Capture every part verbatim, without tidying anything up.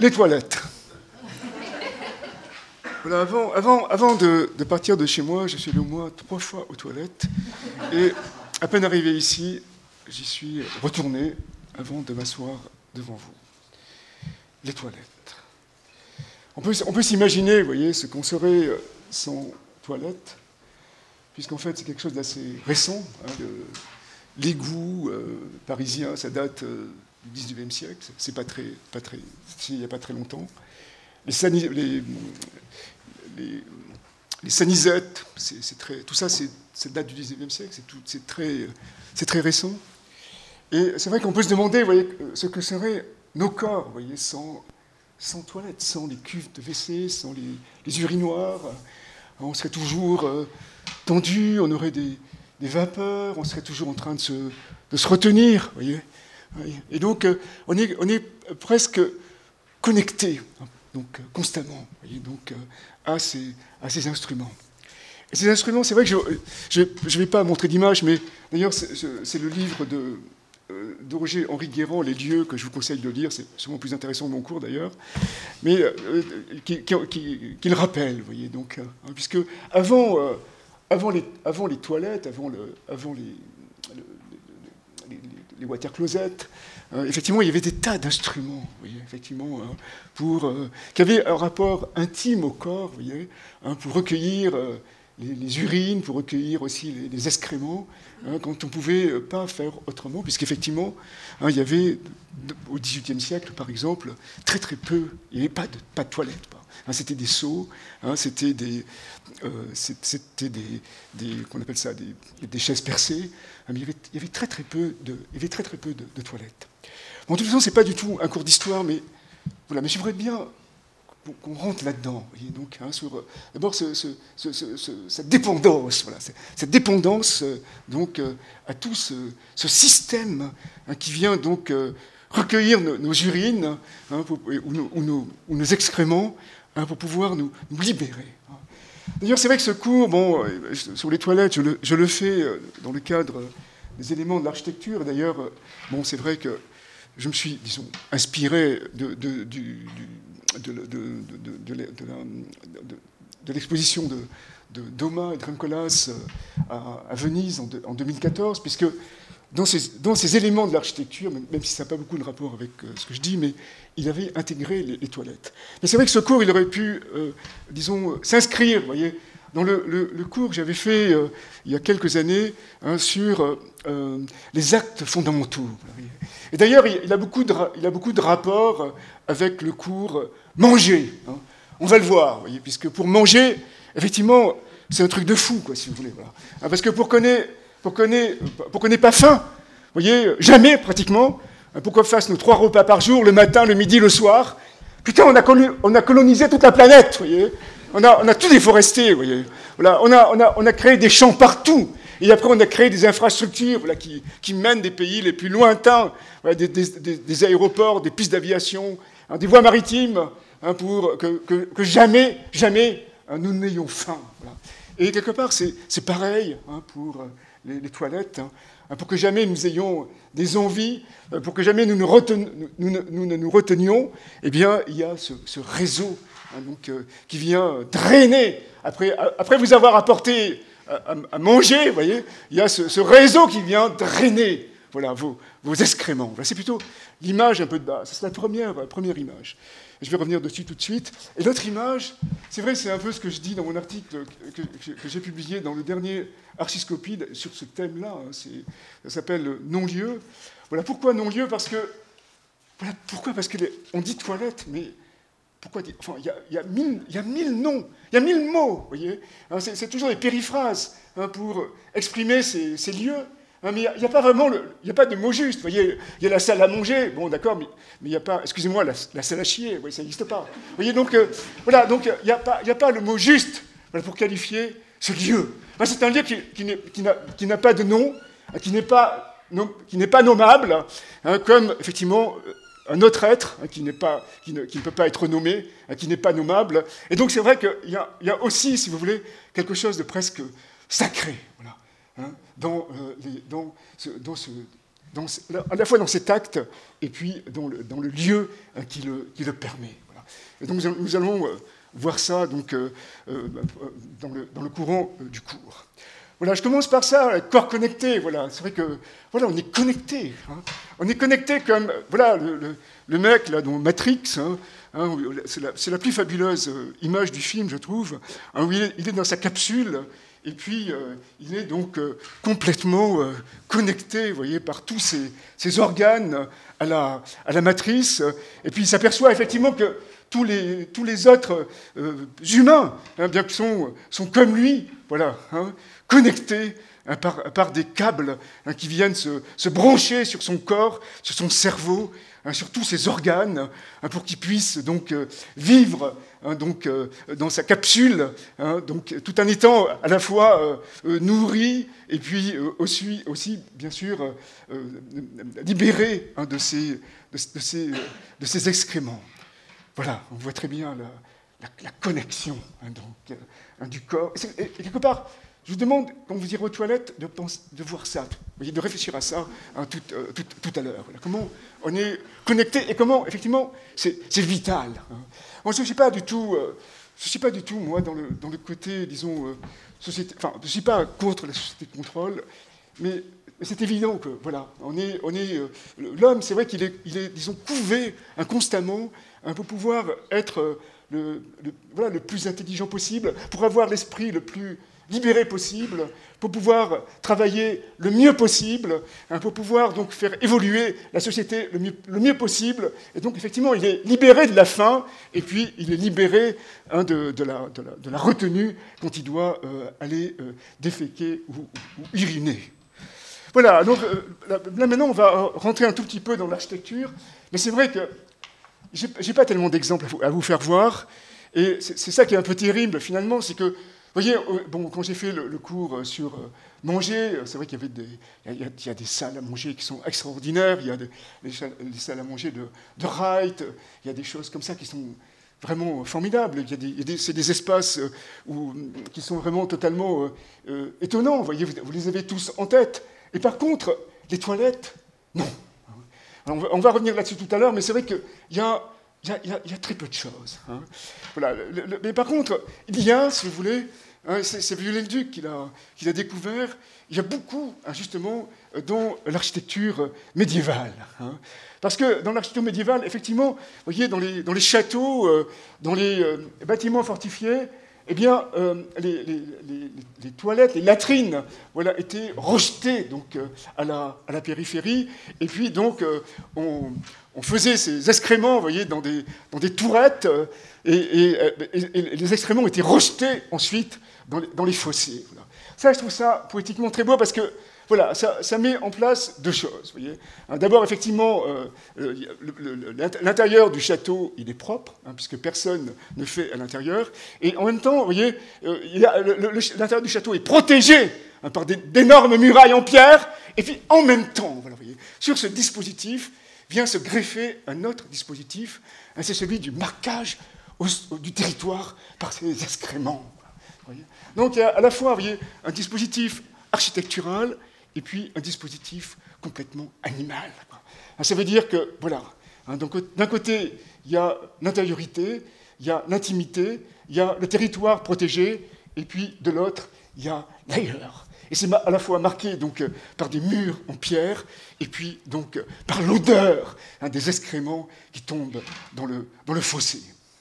Les toilettes. Voilà, avant, avant, avant de, de partir de chez moi, je suis allé au moins trois fois aux toilettes. Et à peine arrivé ici, j'y suis retourné avant de m'asseoir devant vous. Les toilettes. On peut, on peut s'imaginer, vous voyez, ce qu'on serait sans toilettes, puisqu'en fait, c'est quelque chose d'assez récent. Hein, le, l'égout euh, parisien, ça date euh, du dix-neuvième siècle, c'est pas très, pas très, il n'y a pas très longtemps. Les, sani- les, les, les sanisettes, c'est, c'est très, tout ça, c'est, ça date du dix-neuvième siècle, c'est, tout, c'est, très, c'est très récent. Et c'est vrai qu'on peut se demander, vous voyez, ce que seraient nos corps, vous voyez, sans, sans toilettes, sans les cuves de W C, sans les, les urinoirs. On serait toujours euh, tendu, on aurait des, des vapeurs, on serait toujours en train de se, de se retenir, vous voyez. Et donc, euh, on, est, on est presque connecté, donc euh, constamment, vous voyez, donc, euh, à, ces, à ces instruments. Et ces instruments, c'est vrai que je ne vais pas montrer d'image, mais d'ailleurs, c'est, c'est le livre de, euh, de Roger Henri Guérand, Les lieux, que je vous conseille de lire, c'est sûrement plus intéressant que mon cours d'ailleurs, mais euh, qui, qui, qui, qui le rappelle, vous voyez, donc, euh, puisque avant, euh, avant, les, avant les toilettes, avant, le, avant les, le, les, les, les water closets, euh, effectivement, il y avait des tas d'instruments, vous voyez, effectivement, hein, pour, euh, qui avaient un rapport intime au corps, vous voyez, hein, pour recueillir euh, les, les urines, pour recueillir aussi les, les excréments, hein, quand on ne pouvait pas faire autrement, puisqu'effectivement, hein, il y avait, au dix-huitième siècle, par exemple, très très peu, il n'y avait pas de, pas de toilettes, pas. Hein, c'était des seaux, hein, c'était des, euh, c'était des, des, qu'on appelle ça, des, des chaises percées, hein, mais il y, avait, il y avait très très peu de, il y avait très très peu de, de toilettes. Bon, de toute façon, c'est pas du tout un cours d'histoire, mais voilà, mais j'aimerais bien qu'on rentre là-dedans. Voyez, donc, hein, sur euh, d'abord ce, ce, ce, ce, cette dépendance, voilà, cette dépendance euh, donc euh, à tout ce, ce système hein, qui vient donc euh, recueillir nos, nos urines hein, pour, ou, nos, ou, nos, ou nos excréments hein, pour pouvoir nous, nous libérer. Hein. D'ailleurs, c'est vrai que ce cours, bon, euh, sur les toilettes, je le, je le fais euh, dans le cadre des éléments de l'architecture. D'ailleurs, euh, bon, c'est vrai que je me suis, disons, inspiré de, de, du, de, de, de, de, de, de l'exposition de, de Doma et Druncolas à, à Venise en, de, en deux mille quatorze, puisque dans ces, dans ces éléments de l'architecture, même si ça n'a pas beaucoup de rapport avec ce que je dis, mais il avait intégré les, les toilettes. Mais c'est vrai que ce cours, il aurait pu, euh, disons, s'inscrire, vous voyez, dans le, le, le cours que j'avais fait euh, il y a quelques années hein, sur euh, les actes fondamentaux. Et d'ailleurs, il a beaucoup de, il a beaucoup de rapports avec le cours manger. Hein. On va le voir, vous voyez, puisque pour manger, effectivement, c'est un truc de fou, quoi, si vous voulez. Voilà. Hein, parce que pour qu'on n'ait pour qu'on ait, pour qu'on n'ait pas faim, vous voyez, jamais pratiquement, hein, pour qu'on fasse nos trois repas par jour, le matin, le midi, le soir, putain, on a, on a colonisé toute la planète, vous voyez. On a, on a tout déforesté, vous voyez. Voilà, on, a, on, a, on a créé des champs partout. Et après, on a créé des infrastructures voilà, qui, qui mènent des pays les plus lointains, voilà, des, des, des aéroports, des pistes d'aviation, hein, des voies maritimes, hein, pour que, que, que jamais, jamais hein, nous n'ayons faim. Voilà. Et quelque part, c'est, c'est pareil hein, pour les, les toilettes, hein, pour que jamais nous ayons des envies, pour que jamais nous, nous, reten, nous, nous, nous ne nous retenions, eh bien, il y a ce, ce réseau hein, donc, euh, qui vient drainer, après, après vous avoir apporté à, à manger, vous voyez, il y a ce, ce réseau qui vient drainer voilà, vos, vos excréments. Voilà, c'est plutôt l'image un peu de base. C'est la première, la première image. Je vais revenir dessus tout de suite. Et l'autre image, c'est vrai, c'est un peu ce que je dis dans mon article que, que, que j'ai publié dans le dernier Archiscopie sur ce thème-là. Hein, c'est, ça s'appelle non-lieu. Voilà, pourquoi non-lieu ? Parce que, voilà, pourquoi ? Parce qu'on dit toilette, mais pourquoi dire, enfin, il y a, il y a mille, il y a mille noms, il y a mille mots, vous voyez. Hein, c'est, c'est toujours des périphrases hein, pour exprimer ces, ces lieux. Hein, mais il n'y a, a pas vraiment, le, il n'y a pas de mot juste. Vous voyez, il y a la salle à manger, bon, d'accord, mais mais il n'y a pas, excusez-moi, la, la salle à chier, oui, ça n'existe pas. Vous voyez, donc, euh, voilà, donc il n'y a pas, il n'y a pas le mot juste voilà, pour qualifier ce lieu. Enfin, c'est un lieu qui, qui, n'est, qui, n'a, qui n'a pas de nom, qui n'est pas, nom, qui n'est pas nommable, hein, comme effectivement un autre être hein, qui, n'est pas, qui, ne, qui ne peut pas être nommé, hein, qui n'est pas nommable. Et donc c'est vrai qu'il y a, il y a aussi, si vous voulez, quelque chose de presque sacré, voilà, hein, dans, euh, les, dans, ce, dans, ce, dans, à la fois dans cet acte et puis dans le, dans le lieu hein, qui, le, qui le permet. Voilà. Et donc nous allons euh, voir ça donc, euh, euh, dans, le, dans le courant euh, du cours. Voilà, je commence par ça, corps connecté. Voilà, c'est vrai que voilà, on est connecté. Hein. On est connecté comme voilà le, le, le mec là dans Matrix. Hein, hein, c'est, la, c'est la plus fabuleuse image du film, je trouve. Hein, où il, est, il est dans sa capsule et puis euh, il est donc euh, complètement euh, connecté, vous voyez, par tous ses, ses organes à la, à la matrice. Et puis il s'aperçoit effectivement que tous les, tous les autres euh, humains, hein, bien que sont, sont comme lui, voilà. Hein, connecté hein, par, par des câbles hein, qui viennent se, se brancher sur son corps, sur son cerveau, hein, sur tous ses organes, hein, pour qu'il puisse donc euh, vivre hein, donc, euh, dans sa capsule, hein, donc, tout en étant à la fois euh, euh, nourri et puis euh, aussi, aussi, bien sûr, euh, euh, libéré hein, de, ses, de, de, ses, de ses excréments. Voilà, on voit très bien la, la, la connexion hein, donc, hein, du corps. Et, et quelque part, je vous demande, quand vous irez aux toilettes, de, penser, de voir ça, de réfléchir à ça hein, tout, euh, tout, tout à l'heure. Voilà. Comment on est connecté et comment, effectivement, c'est, c'est vital. Hein. Moi, je ne suis pas du tout, euh, je suis pas du tout, moi, dans le, dans le côté, disons, euh, société. Enfin, je ne suis pas contre la société de contrôle, mais, mais c'est évident que, voilà, on est, on est euh, l'homme, c'est vrai qu'il est, il est, disons, couvé hein, constamment hein, pour pouvoir être euh, le, le, voilà, le plus intelligent possible, pour avoir l'esprit le plus libéré possible, pour pouvoir travailler le mieux possible, hein, pour pouvoir donc faire évoluer la société le mieux, le mieux possible. Et donc, effectivement, il est libéré de la faim, et puis il est libéré hein, de, de, la, de, la, de la retenue quand il doit euh, aller euh, déféquer ou, ou, ou uriner. Voilà, donc euh, là, là maintenant, on va rentrer un tout petit peu dans l'architecture, mais c'est vrai que j'ai, j'ai pas tellement d'exemples à vous, à vous faire voir, et c'est, c'est ça qui est un peu terrible, finalement, c'est que vous voyez, bon, quand j'ai fait le, le cours sur euh, manger, c'est vrai qu'il y avait des, il y a, il y a des salles à manger qui sont extraordinaires, il y a des, les, les salles à manger de, de Wright, il y a des choses comme ça qui sont vraiment formidables. Il y a des, il y a des, c'est des espaces où, qui sont vraiment totalement euh, euh, étonnants. Vous voyez, vous, vous les avez tous en tête. Et par contre, les toilettes, non. Alors on, va, on va revenir là-dessus tout à l'heure, mais c'est vrai qu'il y a Il y, a, il, y a, il y a très peu de choses. Hein. Voilà, le, le, mais par contre, il y a, si vous voulez, hein, c'est, c'est Viollet-le-Duc qui l'a, qui l'a découvert, il y a beaucoup, hein, justement, dans l'architecture médiévale. Hein. Parce que dans l'architecture médiévale, effectivement, vous voyez, dans les, dans les châteaux, euh, dans les euh, bâtiments fortifiés, eh bien, euh, les, les, les, les toilettes, les latrines, voilà, étaient rejetées donc, euh, à, la, à la périphérie, et puis donc euh, on, on faisait ces excréments, vous voyez, dans des, dans des tourettes, euh, et, et, et, et les excréments étaient rejetés ensuite dans les, dans les fossés. Voilà. Ça, je trouve ça poétiquement très beau, parce que voilà, ça, ça met en place deux choses. Vous voyez. D'abord, effectivement, euh, le, le, l'intérieur du château, il est propre, hein, puisque personne ne fait à l'intérieur. Et en même temps, vous voyez, euh, il y a, le, le, l'intérieur du château est protégé hein, par des, d'énormes murailles en pierre. Et puis, en même temps, voilà, vous voyez, sur ce dispositif vient se greffer un autre dispositif, hein, c'est celui du marquage au, au, du territoire par ces excréments. Vous voyez. Donc, il y a à la fois, vous voyez, un dispositif architectural et puis un dispositif complètement animal. Ça veut dire que, voilà, hein, donc, d'un côté, il y a l'intériorité, il y a l'intimité, il y a le territoire protégé, et puis de l'autre, il y a l'ailleurs. Et c'est à la fois marqué donc, par des murs en pierre, et puis donc, par l'odeur hein, des excréments qui tombent dans le, dans le fossé.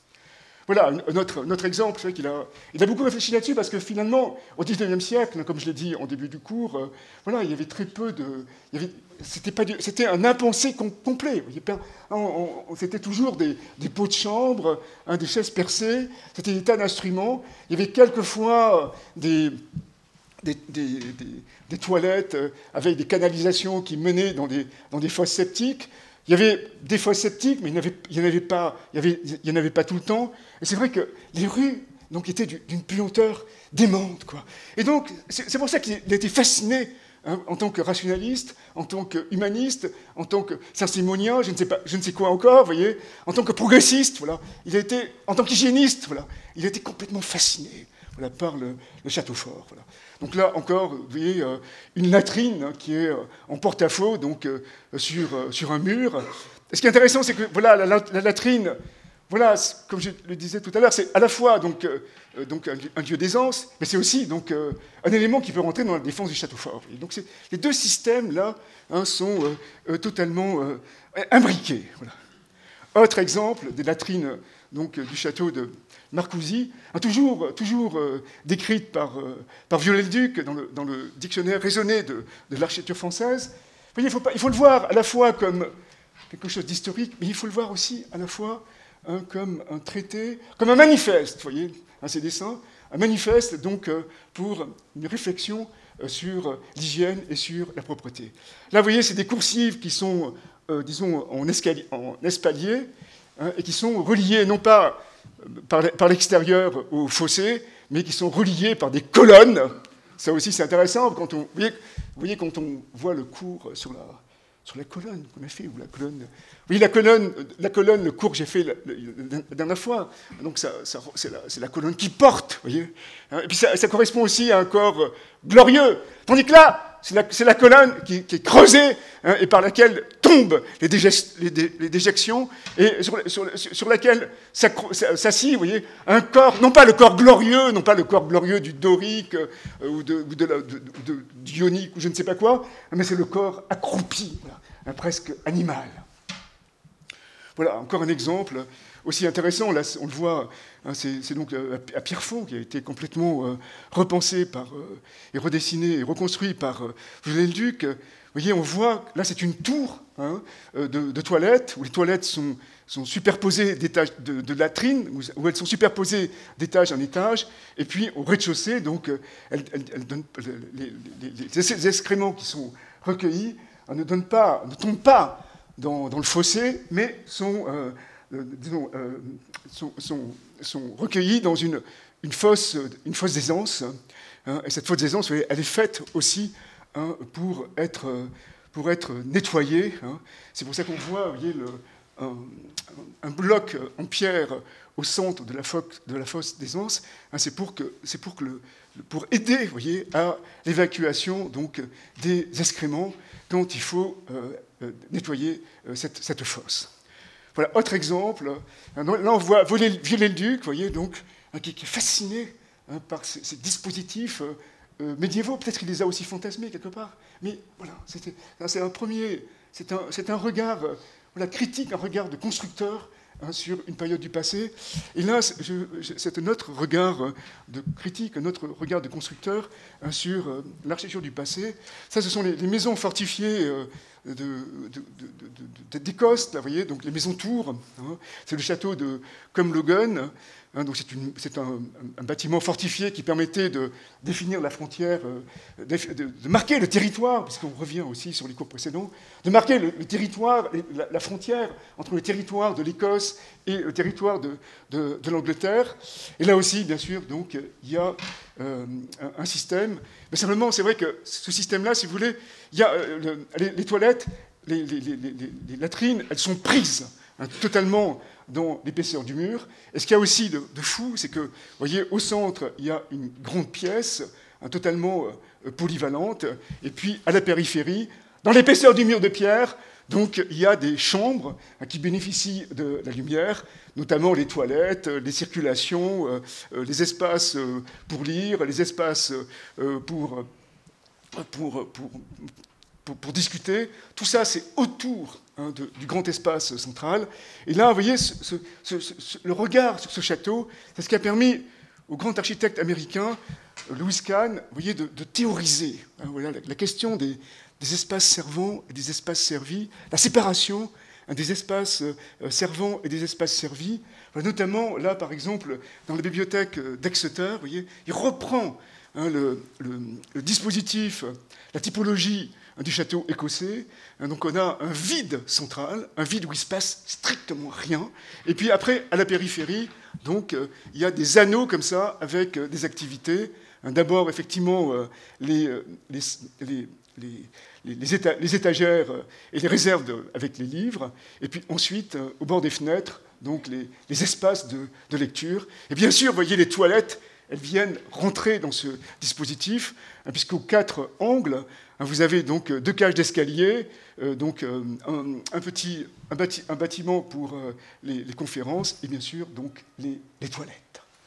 Voilà, notre, notre exemple, c'est qu'il a, il a beaucoup réfléchi là-dessus, parce que finalement, au dix-neuvième siècle, comme je l'ai dit en début du cours, euh, voilà, il y avait très peu de... Il y avait, c'était, pas du, c'était un impensé com- complet. Il y avait, on, on, on, c'était toujours des, des pots de chambre, hein, des chaises percées, c'était des tas d'instruments. Il y avait quelquefois des... Des, des, des, des toilettes avec des canalisations qui menaient dans des, dans des fosses septiques. Il y avait des fosses septiques, mais il n'y en avait pas, il y avait, il y en avait pas tout le temps. Et c'est vrai que les rues donc, étaient d'une puanteur démente, quoi. Et donc, c'est, c'est pour ça qu'il a été fasciné hein, en tant que rationaliste, en tant qu'humaniste, en tant que saint-simonien, je ne sais pas, je ne sais quoi encore, vous voyez, en tant que progressiste, voilà. Il a été, en tant qu'hygiéniste, voilà, il a été complètement fasciné voilà, par le, le château fort. Voilà. Donc là encore, vous voyez, euh, une latrine hein, qui est euh, en porte-à-faux, donc euh, sur, euh, sur un mur. Et ce qui est intéressant, c'est que voilà, la, la, la latrine, voilà, comme je le disais tout à l'heure, c'est à la fois donc, euh, donc un, un lieu d'aisance, mais c'est aussi donc, euh, un élément qui peut rentrer dans la défense du château fort. Et donc les deux systèmes-là hein, sont euh, euh, totalement euh, imbriqués. Voilà. Autre exemple des latrines donc, du château de Marcoussis, hein, toujours, toujours euh, décrite par, euh, par Viollet-le-Duc dans le, dans le dictionnaire raisonné de, de l'architecture française. Vous voyez, il, faut pas, il faut le voir à la fois comme quelque chose d'historique, mais il faut le voir aussi à la fois hein, comme un traité, comme un manifeste, vous voyez, hein, ces dessins, un manifeste donc euh, pour une réflexion euh, sur l'hygiène et sur la propreté. Là, vous voyez, c'est des coursives qui sont, euh, disons, en, escalier, en espalier, hein, et qui sont reliées non pas par, par l'extérieur au fossé, mais qui sont reliées par des colonnes. Ça aussi, c'est intéressant. Quand on, vous, voyez, vous voyez, quand on voit le cours sur la, sur la colonne qu'on a fait, ou la colonne... Vous voyez, la colonne, la colonne le cours que j'ai fait la, la, la dernière fois, donc ça, ça, c'est, la, c'est la colonne qui porte, vous voyez. Et puis ça, ça correspond aussi à un corps glorieux. Tandis que là, c'est la, c'est la colonne qui, qui est creusée hein, et par laquelle tombent les, dégest, les, dé, les déjections et sur, sur, sur laquelle s'assit, vous voyez, un corps, non pas le corps glorieux, non pas le corps glorieux du dorique euh, ou, de, ou de, la, de, de, du ionique ou je ne sais pas quoi, mais c'est le corps accroupi, voilà, hein, presque animal. Voilà, encore un exemple aussi intéressant, là on le voit, hein, c'est, c'est donc à Pierrefonds qui a été complètement euh, repensé par, euh, et redessiné et reconstruit par euh, Viollet-le-Duc. Vous voyez, on voit, là c'est une tour hein, de, de toilettes, où les toilettes sont, sont superposées d'étages de, de latrines, où, où elles sont superposées d'étage en étage, et puis au rez-de-chaussée, donc elles, elles, elles donnent, les, les, les, les excréments qui sont recueillis ne, donnent pas, ne tombent pas dans, dans le fossé, mais sont... Euh, Euh, disons, euh, sont, sont, sont recueillis dans une, une, fosse, une fosse d'aisance. Hein, et cette fosse d'aisance, elle est faite aussi hein, pour, être, pour être nettoyée. Hein. C'est pour ça qu'on voit vous voyez, le, un, un bloc en pierre au centre de la, fosse, de la fosse d'aisance. Hein, c'est pour, que, c'est pour, que le, pour aider vous voyez, à l'évacuation donc, des excréments quand il faut euh, nettoyer euh, cette, cette fosse. Voilà, autre exemple, là on voit Viollet-le-Duc, vous voyez, donc, qui est fasciné hein, par ces, ces dispositifs euh, médiévaux, peut-être qu'il les a aussi fantasmés quelque part, mais voilà, c'était, c'est un premier, c'est un, c'est un regard voilà, critique, un regard de constructeur hein, sur une période du passé, et là, je, je, c'est un autre regard de critique, un autre regard de constructeur hein, sur euh, l'architecture du passé. Ça, ce sont les, les maisons fortifiées euh, De, de, de, de, d'Écosse, là, vous voyez, donc les maisons tours. Hein, c'est le château de Cumlogan. Hein, donc c'est, une, c'est un, un bâtiment fortifié qui permettait de définir la frontière, euh, de, de marquer le territoire, puisqu'on revient aussi sur les cours précédents, de marquer le, le territoire, la, la frontière entre le territoire de l'Écosse et le territoire de, de, de l'Angleterre. Et là aussi, bien sûr, donc il y a euh, un, un système. Mais simplement, c'est vrai que ce système-là, si vous voulez, il y a euh, le, les, les toilettes, les, les, les, les, les latrines, elles sont prises hein, totalement dans l'épaisseur du mur. Et ce qu'il y a aussi de, de fou, c'est que, vous voyez, au centre, il y a une grande pièce, hein, totalement euh, polyvalente, et puis à la périphérie, dans l'épaisseur du mur de pierre, donc il y a des chambres hein, qui bénéficient de la lumière, notamment les toilettes, les circulations, euh, les espaces euh, pour lire, les espaces euh, pour, pour, pour, pour, pour discuter. Tout ça, c'est autour hein, de, du grand espace central. Et là, vous voyez, ce, ce, ce, ce, le regard sur ce château, c'est ce qui a permis au grand architecte américain, Louis Kahn, vous voyez, de, de théoriser hein, voilà, la, la question des, des espaces servants et des espaces servis, la séparation hein, des espaces euh, servants et des espaces servis. Voilà, notamment, là, par exemple, dans la bibliothèque d'Exeter, vous voyez, il reprend hein, le, le, le dispositif, la typologie hein, du château écossais. Hein, donc on a un vide central, un vide où il ne se passe strictement rien. Et puis après, à la périphérie, donc, euh, il y a des anneaux comme ça, avec euh, des activités. Hein, d'abord, effectivement, euh, les, les, les Les, les, éta- les étagères et les réserves de, avec les livres, et puis ensuite, euh, au bord des fenêtres, donc les, les espaces de, de lecture. Et bien sûr, vous voyez les toilettes elles viennent rentrer dans ce dispositif, hein, puisqu'aux quatre angles, hein, vous avez donc deux cages d'escalier, euh, donc euh, un, un petit un, bâti, un bâtiment pour euh, les, les conférences, et bien sûr donc les, les toilettes.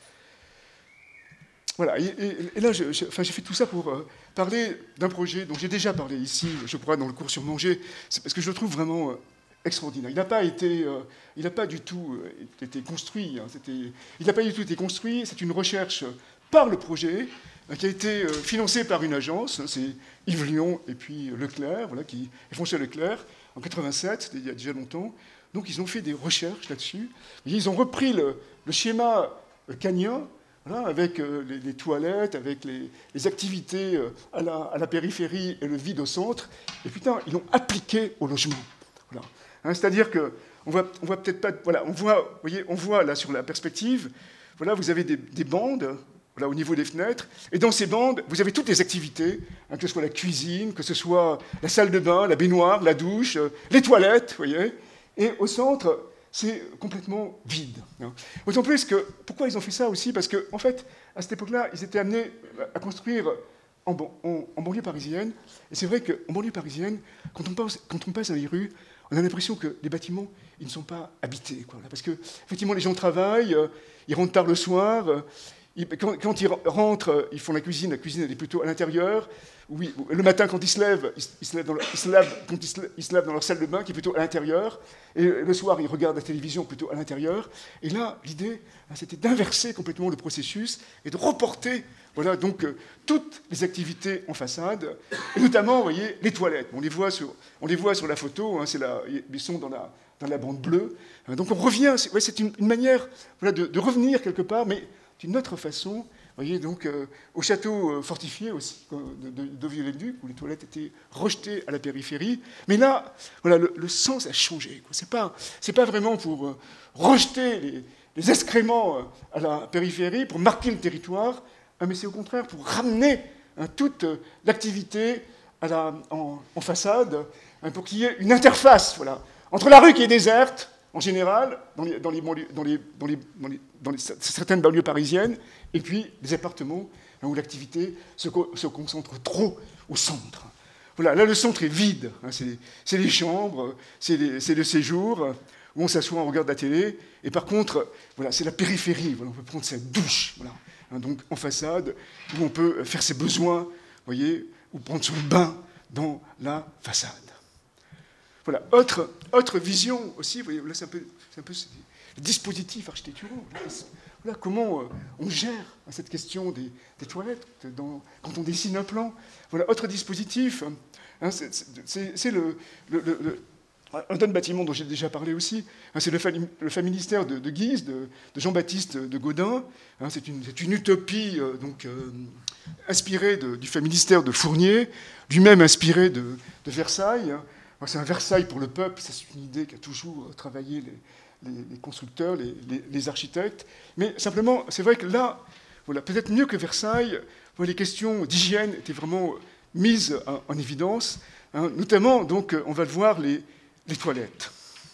Voilà, et, et, et là, je, je, enfin, j'ai fait tout ça pour euh, parler d'un projet dont j'ai déjà parlé ici, je crois, dans le cours sur manger, c'est parce que je le trouve vraiment euh, extraordinaire. Il n'a pas été, euh, il n'a pas du tout euh, été construit. Hein, c'était, il n'a pas du tout été construit. C'est une recherche par le projet euh, qui a été euh, financée par une agence. Hein, c'est Yves Lion et puis Leclerc, voilà, qui et François Leclerc en quatre-vingt-sept, c'était il y a déjà longtemps. Donc ils ont fait des recherches là-dessus. Ils ont repris le, le schéma euh, Canien. Voilà, avec euh, les, les toilettes, avec les, les activités euh, à, la, à la périphérie et le vide au centre, et putain, ils l'ont appliqué au logement. Voilà. Hein, c'est-à-dire que on voit, on voit peut-être pas, voilà, on voit, vous voyez, on voit là sur la perspective, voilà, vous avez des, des bandes, voilà, au niveau des fenêtres, et dans ces bandes, vous avez toutes les activités, hein, que ce soit la cuisine, que ce soit la salle de bain, la baignoire, la douche, euh, les toilettes, vous voyez, et au centre, c'est complètement vide. D'autant plus que, pourquoi ils ont fait ça aussi? Parce qu'en en fait, à cette époque-là, ils étaient amenés à construire en, en, en banlieue parisienne. Et c'est vrai qu'en banlieue parisienne, quand on, passe, quand on passe dans les rues, on a l'impression que les bâtiments, ils ne sont pas habités. Quoi, parce que, effectivement, les gens travaillent, ils rentrent tard le soir. Ils, quand, quand ils rentrent, ils font la cuisine. La cuisine, elle est plutôt à l'intérieur. Oui, le matin, quand ils se lèvent, ils, ils, se, lèvent dans leur, ils, se, lèvent, quand ils, se, ils se lèvent dans leur salle de bain, qui est plutôt à l'intérieur. Et le soir, ils regardent la télévision plutôt à l'intérieur. Et là, l'idée, c'était d'inverser complètement le processus et de reporter, voilà, donc, euh, toutes les activités en façade, et notamment, vous voyez, les toilettes. On les voit sur, on les voit sur la photo, hein, c'est la, ils sont dans la, dans la bande bleue. Donc on revient, c'est, ouais, c'est une, une manière, voilà, de, de revenir quelque part, mais d'une autre façon. Vous voyez, donc, euh, au château euh, fortifié aussi, de, de, de Viollet-le-Duc, où les toilettes étaient rejetées à la périphérie. Mais là, voilà, le, le sens a changé. Ce n'est pas, c'est pas vraiment pour euh, rejeter les, les excréments euh, à la périphérie, pour marquer le territoire, hein, mais c'est au contraire pour ramener hein, toute euh, l'activité à la, en, en façade, hein, pour qu'il y ait une interface, voilà, entre la rue qui est déserte, en général, dans, les, dans, les, dans, les, dans, les, dans, les, dans les, certaines banlieues parisiennes, et puis les appartements hein, où l'activité se, co se concentre trop au centre. Voilà, là, le centre est vide. Hein, c'est les chambres, c'est le séjour, où on s'assoit, on regarde la télé. Et par contre, voilà, c'est la périphérie. Voilà, on peut prendre sa douche, voilà, hein, donc en façade, où on peut faire ses besoins, voyez, ou prendre son bain dans la façade. Voilà, autre, autre vision aussi, vous voyez, là c'est un peu, un peu les dispositifs architecturaux. Voilà, comment euh, on gère cette question des, des toilettes dans, quand on dessine un plan. Voilà, autre dispositif, hein, c'est le, le, le, le un autre bâtiment dont j'ai déjà parlé aussi, hein, c'est le, le familistère de, de Guise, de, de Jean-Baptiste de Gaudin. Hein, c'est une, une utopie euh, donc, euh, inspirée de, du familistère de Fournier, lui-même inspiré de, de Versailles. Hein. C'est un Versailles pour le peuple, c'est une idée qui a toujours travaillé les, les, les constructeurs, les, les, les architectes. Mais simplement, c'est vrai que là, voilà, peut-être mieux que Versailles, voilà, les questions d'hygiène étaient vraiment mises en, en évidence. Hein, notamment, donc, on va le voir, les, les toilettes.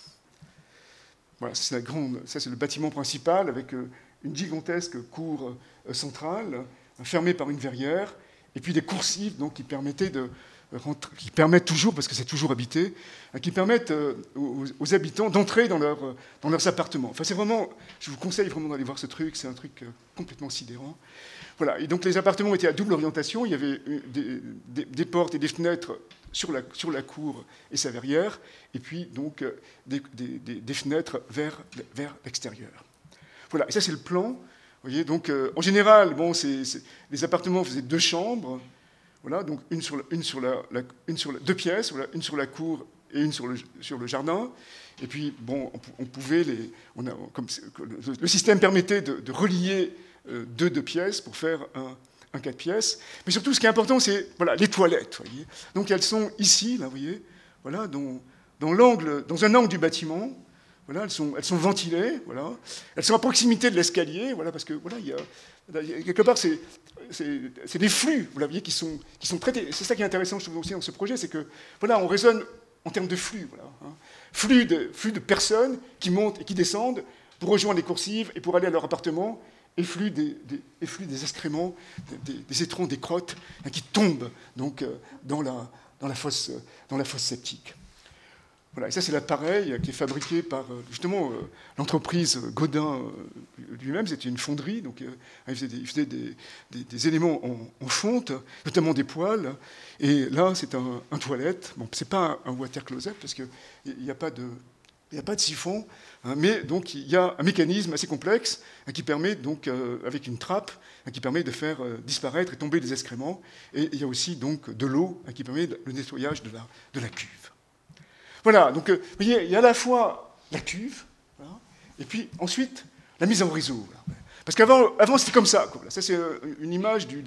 Voilà, c'est le bâtiment principal avec une gigantesque cour centrale, fermée par une verrière, et puis des coursives donc, qui permettaient de... qui permettent toujours, parce que c'est toujours habité, qui permettent aux, aux habitants d'entrer dans, leur, dans leurs appartements. Enfin, c'est vraiment, je vous conseille vraiment d'aller voir ce truc, c'est un truc complètement sidérant. Voilà, et donc les appartements étaient à double orientation, il y avait des, des, des portes et des fenêtres sur la, sur la cour et sa verrière, et puis donc des, des, des fenêtres vers, vers l'extérieur. Voilà, et ça c'est le plan. Vous voyez, donc euh, en général, bon, c'est, c'est, les appartements faisaient deux chambres. Voilà, donc une sur, la, une sur, la, la, une sur la, deux pièces, voilà, une sur la cour et une sur le, sur le jardin. Et puis, bon, on, on pouvait les... On a, comme, le, le système permettait de, de relier euh, deux deux pièces pour faire un, un quatre pièces. Mais surtout, ce qui est important, c'est voilà, les toilettes. Voyez. Donc, elles sont ici, là, vous voyez, voilà, dans, dans, l'angle, dans un angle du bâtiment. Voilà, elles sont, elles sont ventilées, voilà. Elles sont à proximité de l'escalier, voilà, parce que voilà, il y a, quelque part, c'est, c'est, c'est des flux, vous voyez, qui sont, qui sont traités. C'est ça qui est intéressant, je trouve aussi dans ce projet, c'est que voilà, on raisonne en termes de flux, voilà, hein. flux de, flux de personnes qui montent et qui descendent pour rejoindre les coursives et pour aller à leur appartement effluent des, des, effluent des excréments, des, des étrons, des crottes, hein, qui tombent donc, euh, dans, la, dans, la fosse, dans la fosse septique. Voilà, et ça, c'est l'appareil qui est fabriqué par, justement, euh, l'entreprise Godin euh, lui-même. C'était une fonderie, donc euh, il faisait, des, il faisait des, des, des éléments en, en fonte, notamment des poêles. Et là, c'est un, un toilette. Bon, c'est pas un, un water closet, parce qu'il n'y a pas de... Il n'y a pas de siphon, hein, mais donc il y a un mécanisme assez complexe hein, qui permet, donc, euh, avec une trappe, hein, qui permet de faire euh, disparaître et tomber des excréments. Et il y a aussi donc, de l'eau hein, qui permet le nettoyage de la, de la cuve. Voilà, donc euh, vous voyez, il y a à la fois la cuve, voilà, et puis ensuite la mise en réseau. Voilà. Parce qu'avant, avant, c'était comme ça. Quoi. Ça, c'est une image du, du,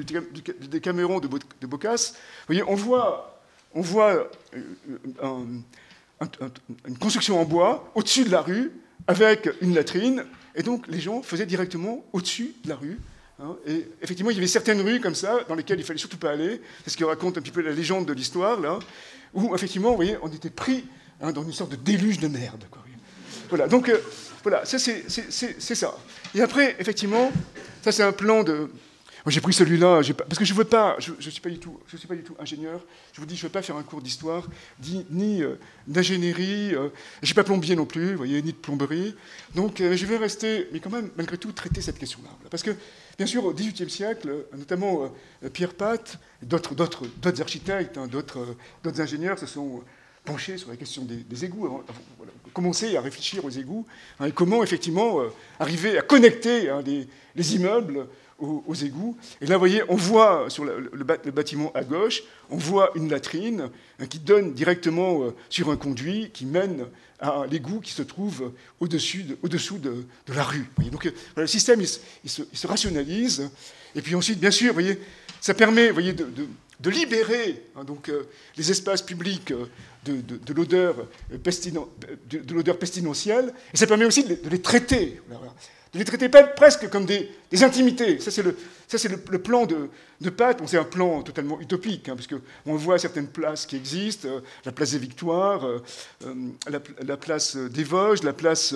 du Décaméron de, de Boccace. Vous voyez, on voit, on voit un... Un, un, une construction en bois au-dessus de la rue avec une latrine, et donc les gens faisaient directement au-dessus de la rue. Hein, et effectivement, il y avait certaines rues comme ça dans lesquelles il fallait surtout pas aller. C'est ce qui raconte un petit peu la légende de l'histoire là, où effectivement, vous voyez, on était pris hein, dans une sorte de déluge de merde. Quoi. Voilà. Donc euh, voilà, ça c'est, c'est, c'est, c'est ça. Et après, effectivement, ça c'est un plan de. Moi, j'ai pris celui-là, j'ai pas, parce que je ne veux pas, je ne suis pas du tout, je suis pas du tout ingénieur. Je vous dis, je ne veux pas faire un cours d'histoire, ni, ni euh, d'ingénierie. Euh, je ne suis pas plombier non plus, vous voyez, ni de plomberie. Donc, euh, je vais rester, mais quand même, malgré tout, traiter cette question-là. Parce que, bien sûr, au dix-huitième siècle, notamment euh, Pierre Pat, d'autres, d'autres, d'autres architectes, hein, d'autres, euh, d'autres ingénieurs se sont penchés sur la question des, des égouts, hein, voilà, commencer à réfléchir aux égouts, hein, et comment, effectivement, euh, arriver à connecter hein, les, les immeubles Aux, aux égouts. Et là, vous voyez, on voit sur le, le, le bâtiment à gauche, on voit une latrine hein, qui donne directement euh, sur un conduit qui mène à l'égout qui se trouve au-dessus de, au-dessous de, de la rue. Vous voyez, donc, euh, le système, il, il, se, il se rationalise. Et puis ensuite, bien sûr, vous voyez, ça permet vous voyez, de, de, de libérer hein, donc, euh, les espaces publics euh, de, de, de, l'odeur pestilent, de, de l'odeur pestilentielle. Et ça permet aussi de les, de les traiter. Voilà. De les traiter presque comme des, des intimités. Ça, c'est le, ça, c'est le, le plan de, de Pat. Bon, c'est un plan totalement utopique, hein, parce qu'on voit certaines places qui existent, euh, la place des Victoires, euh, la, la place des Vosges, la place,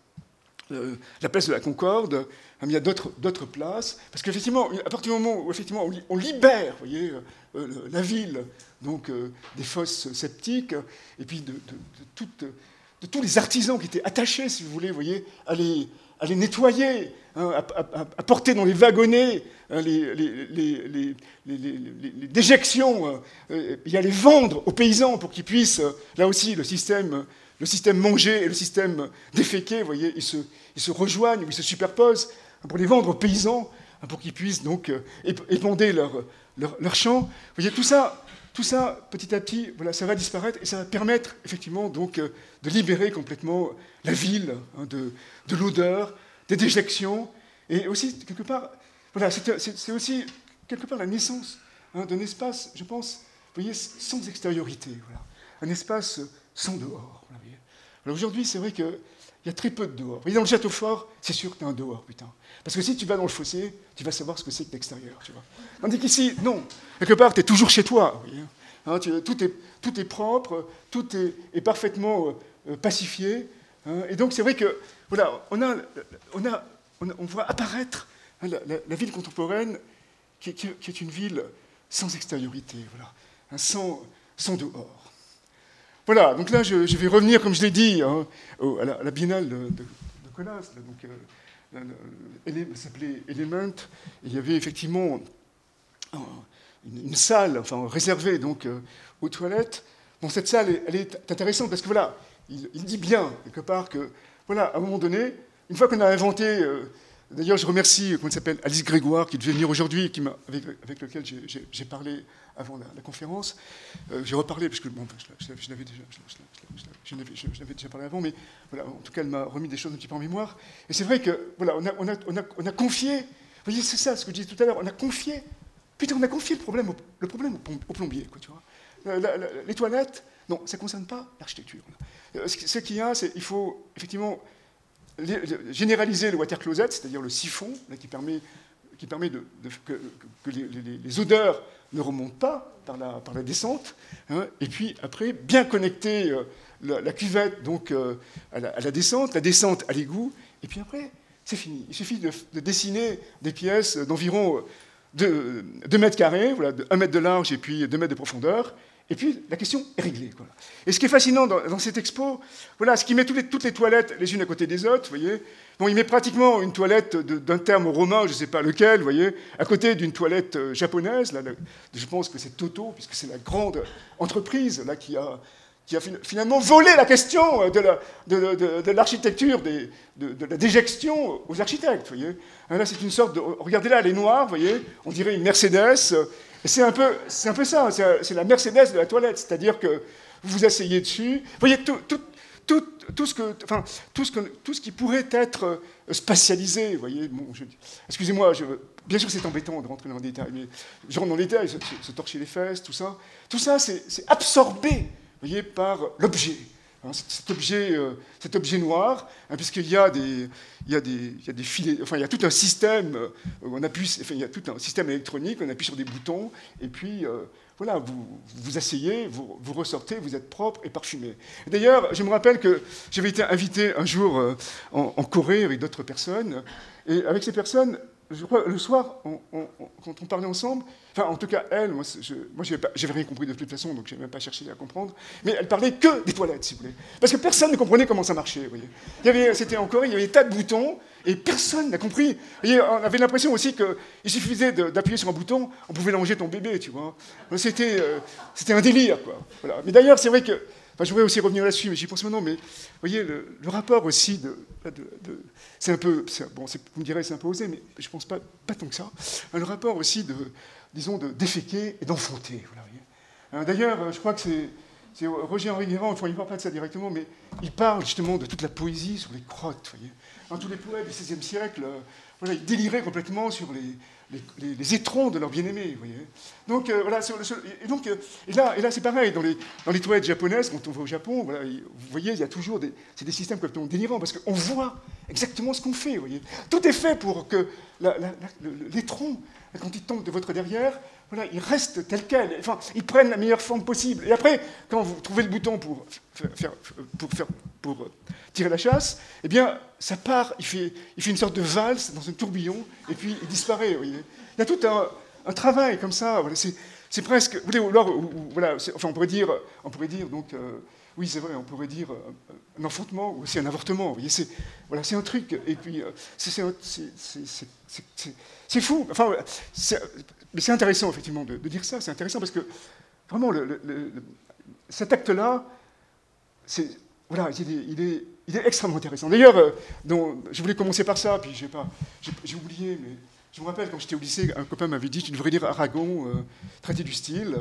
euh, la place de la Concorde, hein, il y a d'autres, d'autres places. Parce qu'effectivement, à partir du moment où effectivement, on, on libère vous voyez, euh, la ville donc, euh, des fosses septiques, et puis de, de, de, toute, de tous les artisans qui étaient attachés, si vous voulez, vous voyez, à les... à les nettoyer, hein, à, à, à porter dans les wagonnets hein, les, les, les, les, les, les déjections, euh, et à les vendre aux paysans pour qu'ils puissent, euh, là aussi, le système, le système manger et le système déféquer, vous voyez, ils se, ils se rejoignent ou ils se superposent hein, pour les vendre aux paysans, hein, pour qu'ils puissent donc euh, épander leurs leur, leur champs. Vous voyez, tout ça, tout ça, petit à petit, voilà, ça va disparaître et ça va permettre effectivement donc, euh, de libérer complètement la ville hein, de, de l'odeur, des déjections, et aussi, quelque part, voilà, c'est, c'est, c'est aussi quelque part la naissance hein, d'un espace, je pense, vous voyez, sans extériorité, voilà, un espace sans dehors. Voilà, vous voyez. Alors aujourd'hui, c'est vrai qu'il y a très peu de dehors. Vous voyez, dans le château fort, c'est sûr que tu as un dehors, putain. Parce que si tu vas dans le fossé, tu vas savoir ce que c'est que l'extérieur, tu vois. Tandis qu'ici, non. Quelque part, tu es toujours chez toi, vous voyez. Hein, tu, tout, est, tout est propre, tout est, est parfaitement euh, pacifié. Hein, et donc, c'est vrai que, voilà, on, a, on, a, on, a, on voit apparaître hein, la, la, la ville contemporaine qui, qui, qui est une ville sans extériorité, voilà, hein, sans, sans dehors. Voilà, donc là, je, je vais revenir, comme je l'ai dit, hein, au, à, la, à la biennale de, de, de Colas, là, donc, euh, ça s'appelait Element, et il y avait effectivement une, une salle enfin, réservée donc, euh, aux toilettes. Bon, cette salle, elle, elle est intéressante parce que voilà, il, il dit bien, quelque part, que, voilà, à un moment donné, une fois qu'on a inventé, euh, d'ailleurs, je remercie, comment elle s'appelle, Alice Grégoire, qui devait venir aujourd'hui, qui m'a, avec, avec lequel j'ai, j'ai, j'ai parlé avant la, la conférence. Euh, j'ai reparlé, parce que bon, je, je, je, l'avais déjà, je, je, je, l'avais, je, je l'avais déjà parlé avant, mais voilà, en tout cas, elle m'a remis des choses un petit peu en mémoire. Et c'est vrai que, voilà, on a, on a, on a, on a confié, vous voyez, c'est ça, ce que je disais tout à l'heure, on a confié, putain, on a confié le problème au, le problème au plombier, quoi, tu vois. La, la, la, les toilettes, non, ça ne concerne pas l'architecture. Ce, ce qu'il y a, c'est qu'il faut, effectivement, généraliser le water closet, c'est-à-dire le siphon, là, qui permet, qui permet de, de, que, que les, les, les odeurs ne remontent pas par la, par la descente, hein, et puis après, bien connecter euh, la, la cuvette donc, euh, à, la, à la descente, la descente à l'égout, et puis après, c'est fini. Il suffit de, de dessiner des pièces d'environ deux mètres carrés, voilà, de un mètre de large et puis deux mètres de profondeur, et puis la question est réglée. Quoi. Et ce qui est fascinant dans, dans cette expo, voilà, ce qui met toutes les, toutes les toilettes les unes à côté des autres, vous voyez. Bon, il met pratiquement une toilette d'un terme romain, je ne sais pas lequel, vous voyez, à côté d'une toilette japonaise. Là, je pense que c'est Toto, puisque c'est la grande entreprise là, qui a... qui a finalement volé la question de, la, de, de, de l'architecture, des, de, de la déjection aux architectes. Vous voyez. Là, c'est une sorte de... Regardez là, elle est noire, vous voyez, on dirait une Mercedes. Et c'est un peu, c'est un peu ça, c'est la Mercedes de la toilette, c'est-à-dire que vous vous asseyez dessus. Vous voyez, tout, tout, tout, tout, ce, que, enfin, tout, ce, que, tout ce qui pourrait être spatialisé, vous voyez. Bon, je, excusez-moi, je, bien sûr c'est embêtant de rentrer dans le détail, mais je rentre dans le détail, se, se torcher les fesses, tout ça. Tout ça, c'est absorbé, vous voyez, par l'objet. Hein, cet, objet, euh, cet objet noir, hein, puisqu'il y a des, il y a des, il y a des filets, enfin il y a tout un système, euh, on appuie, enfin il y a tout un système électronique, on appuie sur des boutons, et puis euh, voilà, vous vous asseyez, vous, vous ressortez, vous êtes propre et parfumé. D'ailleurs, je me rappelle que j'avais été invité un jour euh, en, en Corée avec d'autres personnes, et avec ces personnes, je crois, le soir, on, on, on, quand on parlait ensemble, enfin, en tout cas, elle, moi, je n'avais rien compris de toute façon, donc je n'ai même pas cherché à comprendre, mais elle parlait que des toilettes, si vous voulez. Parce que personne ne comprenait comment ça marchait, vous voyez. C'était en Corée, il y avait des tas de boutons, et personne n'a compris. Vous voyez, on avait l'impression aussi qu'il suffisait d'appuyer sur un bouton, on pouvait langer ton bébé, tu vois. C'était euh, un délire, quoi. Voilà. Mais d'ailleurs, c'est vrai que... Enfin, je voudrais aussi revenir là-dessus, mais j'y pense maintenant. Mais vous voyez, le, le rapport aussi de... de, de c'est un peu... Bon, vous me direz, c'est un peu osé, mais je ne pense pas, pas tant que ça. Le rapport aussi de, disons, de déféquer et d'enfanter. Voilà, d'ailleurs, je crois que c'est Roger-Henri Guérin, enfin, il ne parle pas de ça directement, mais il parle justement de toute la poésie sur les crottes. Vous voyez. Dans tous les poètes du seizième siècle, voilà, ils déliraient complètement sur les... Les, les, les étrons de leurs bien-aimés, vous voyez. Donc, euh, voilà, sur le, sur, et, donc, euh, et là, et là c'est pareil, dans les, dans les toilettes japonaises, quand on va au Japon, voilà, vous voyez, il y a toujours des, des systèmes complètement délirants, parce qu'on voit exactement ce qu'on fait, vous voyez. Tout est fait pour que l'étron, quand il tombe de votre derrière, voilà, il reste tel quel, enfin, ils prennent la meilleure forme possible. Et après, quand vous trouvez le bouton pour faire, pour faire, pour tirer la chasse, eh bien, ça part, il fait, il fait une sorte de valse dans un tourbillon, et puis il disparaît, vous voyez. Il y a tout un, un travail comme ça, voilà, c'est presque, vous voulez, alors, voilà, enfin, on pourrait dire, on pourrait dire, donc, euh, oui, c'est vrai, on pourrait dire un enfantement ou aussi un avortement, vous voyez, c'est voilà, c'est un truc, et puis, c'est fou, enfin, mais c'est intéressant, effectivement, de, de dire ça, c'est intéressant, parce que, vraiment, le, le, le, cet acte-là, c'est, voilà, il est, il est Il est extrêmement intéressant. D'ailleurs, euh, je voulais commencer par ça, puis j'ai oublié, mais je me rappelle quand j'étais au lycée, un copain m'avait dit, tu devrais lire Aragon, euh, traité du style.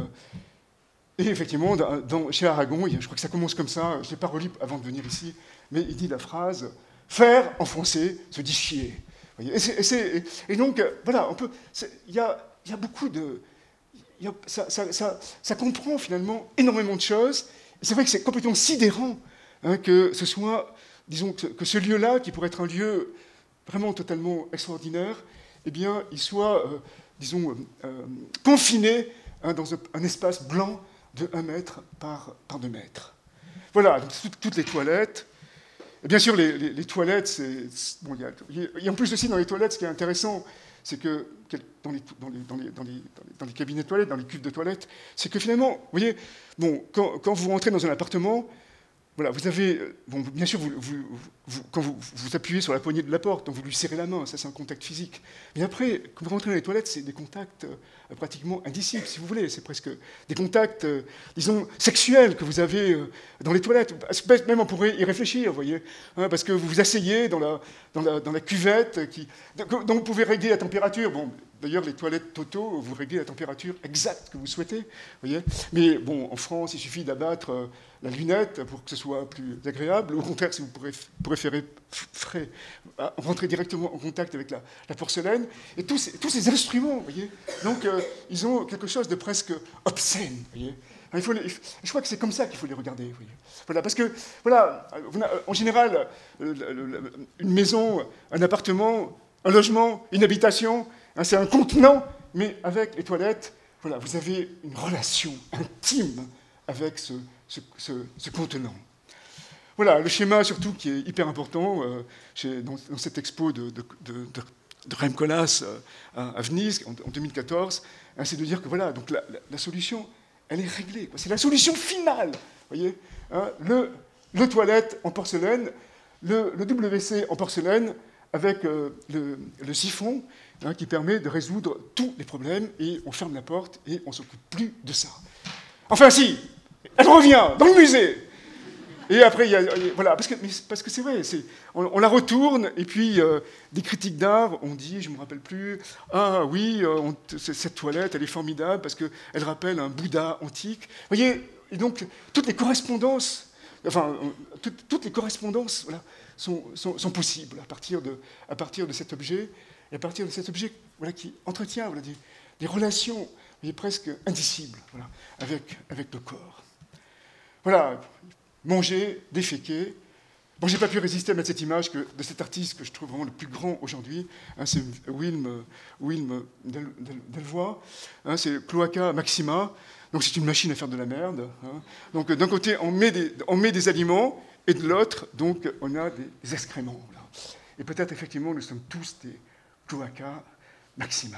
Et effectivement, dans, dans, chez Aragon, je crois que ça commence comme ça, je ne l'ai pas relu avant de venir ici, mais il dit la phrase « faire, enfoncer, se dit chier ». Et, et, et donc, voilà, on peut, il y a, y a beaucoup de... Y a, ça, ça, ça, ça comprend finalement énormément de choses. C'est vrai que c'est complètement sidérant, Hein, que ce soit, disons, que, que ce lieu-là, qui pourrait être un lieu vraiment totalement extraordinaire, eh bien, il soit, euh, disons, euh, euh, confiné hein, dans un, un espace blanc de un mètre par, par deux mètres. Voilà, donc tout, toutes les toilettes. Et bien sûr, les, les, les toilettes, c'est... Bon, il y a, il y a en plus aussi dans les toilettes, ce qui est intéressant, c'est que dans les, dans, les, dans, les, dans, les, dans les cabinets de toilettes, dans les cuves de toilettes, c'est que finalement, vous voyez, bon, quand, quand vous rentrez dans un appartement, voilà, vous avez, bon, bien sûr, vous, vous, vous, quand vous, vous appuyez sur la poignée de la porte, donc vous lui serrez la main, ça c'est un contact physique. Mais après, quand vous rentrez dans les toilettes, c'est des contacts euh, pratiquement indicibles, si vous voulez. C'est presque des contacts, euh, disons, sexuels que vous avez euh, dans les toilettes. Même on pourrait y réfléchir, vous voyez, hein, parce que vous vous asseyez dans la, dans la, dans la cuvette, qui, dont vous pouvez régler la température. Bon, d'ailleurs, les toilettes Toto, vous réglez la température exacte que vous souhaitez, vous voyez. Mais bon, en France, il suffit d'abattre euh, la lunette pour que ce soit plus agréable. Au contraire, si vous préférez frais, rentrer directement en contact avec la, la porcelaine. Et tous ces, tous ces instruments, vous voyez, donc euh, ils ont quelque chose de presque obscène, vous voyez. Il faut les, je crois que c'est comme ça qu'il faut les regarder. Vous voyez. Voilà, parce que, voilà, en général, une maison, un appartement, un logement, une habitation, hein, c'est un contenant, mais avec les toilettes, voilà, vous avez une relation intime avec ce, ce, ce, ce contenant. Voilà, le schéma surtout qui est hyper important euh, chez, dans, dans cette expo de, de, de, de, de Rem Koolhaas euh, à, à Venise en, en deux mille quatorze, hein, c'est de dire que voilà, donc la, la, la solution, elle est réglée. C'est la solution finale. Voyez, hein, le, le toilette en porcelaine, le, le W C en porcelaine, avec euh, le, le siphon hein, qui permet de résoudre tous les problèmes, et on ferme la porte et on ne s'occupe plus de ça. Enfin si, elle revient dans le musée. Et après, il y a, voilà, parce que, parce que c'est vrai, c'est, on, on la retourne, et puis euh, des critiques d'art ont dit, je ne me rappelle plus, ah oui, euh, on, cette toilette, elle est formidable parce qu'elle rappelle un Bouddha antique. Vous voyez, et donc toutes les correspondances, enfin, tout, toutes les correspondances, voilà, sont, sont, sont possibles à partir de, à partir de cet objet, et à partir de cet objet, voilà, qui entretient voilà, des, des relations, vous voyez, presque indicibles, voilà, avec, avec le corps. Voilà. Manger, déféquer. Bon, j'ai pas pu résister à mettre cette image que, de cet artiste que je trouve vraiment le plus grand aujourd'hui. Hein, c'est Wilm, Wilm Del, Del, Delvoye. Hein, c'est Cloaca Maxima. Donc c'est une machine à faire de la merde. Hein. Donc d'un côté, on met, des, on met des aliments, et de l'autre, donc on a des, des excréments. Là. Et peut-être effectivement, nous sommes tous des Cloaca Maxima.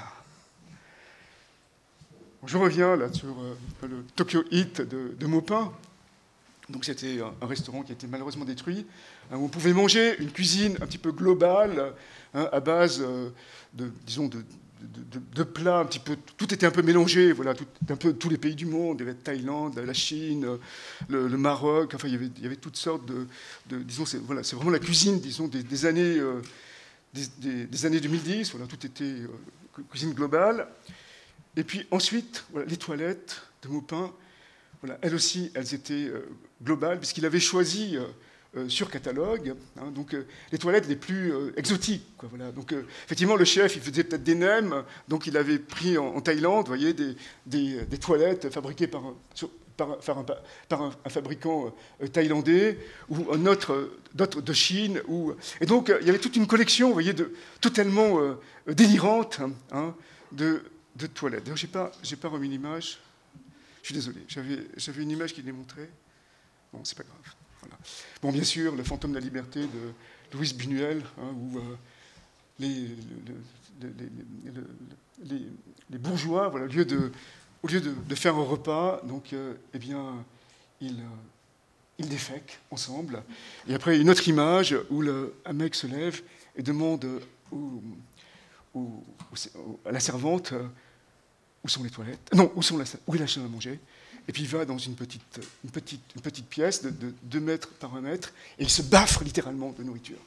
Bon, je reviens là sur euh, le Tokyo Heat de, de Maupin. Donc c'était un restaurant qui a été malheureusement détruit, hein, où on pouvait manger une cuisine un petit peu globale, hein, à base de, disons, de, de, de, de plats un petit peu, tout était un peu mélangé, voilà, tout, un peu tous les pays du monde, il y avait Thaïlande, la Chine, le, le Maroc, enfin il y avait, il y avait toutes sortes de, de disons, c'est, voilà, c'est vraiment la cuisine, disons, des, des années, euh, des, des, des années deux mille dix, voilà, tout était euh, cuisine globale. Et puis ensuite, voilà, les toilettes de Maupin. Voilà, elles aussi, elles étaient euh, globales, puisqu'il avait choisi euh, euh, sur catalogue hein, donc, euh, les toilettes les plus euh, exotiques. Quoi, voilà. Donc, euh, effectivement, le chef, il faisait peut-être des nems, donc il avait pris en, en Thaïlande, vous voyez, des, des, des toilettes fabriquées par, par, par, un, par un, un fabricant euh, thaïlandais, ou un autre, d'autres de Chine. Ou, et donc, euh, il y avait toute une collection, vous voyez, de, totalement euh, délirante hein, de, de toilettes. D'ailleurs, je n'ai pas, j'ai pas remis l'image. Je suis désolé, j'avais, j'avais une image qui les montrait. Bon, c'est pas grave. Voilà. Bon, bien sûr, le fantôme de la liberté de Louise Buñuel, hein, où euh, les, le, le, le, les, les bourgeois, voilà, au lieu de, au lieu de, de faire un repas, donc, euh, eh bien, ils, euh, ils défèquent ensemble. Et après, une autre image où le, un mec se lève et demande au, au, au, à la servante. Où sont les toilettes? Non, où, sont la, où est la chaîne à manger? Et puis il va dans une petite, une petite, une petite pièce de, de deux mètres par un mètre, et il se baffre littéralement de nourriture.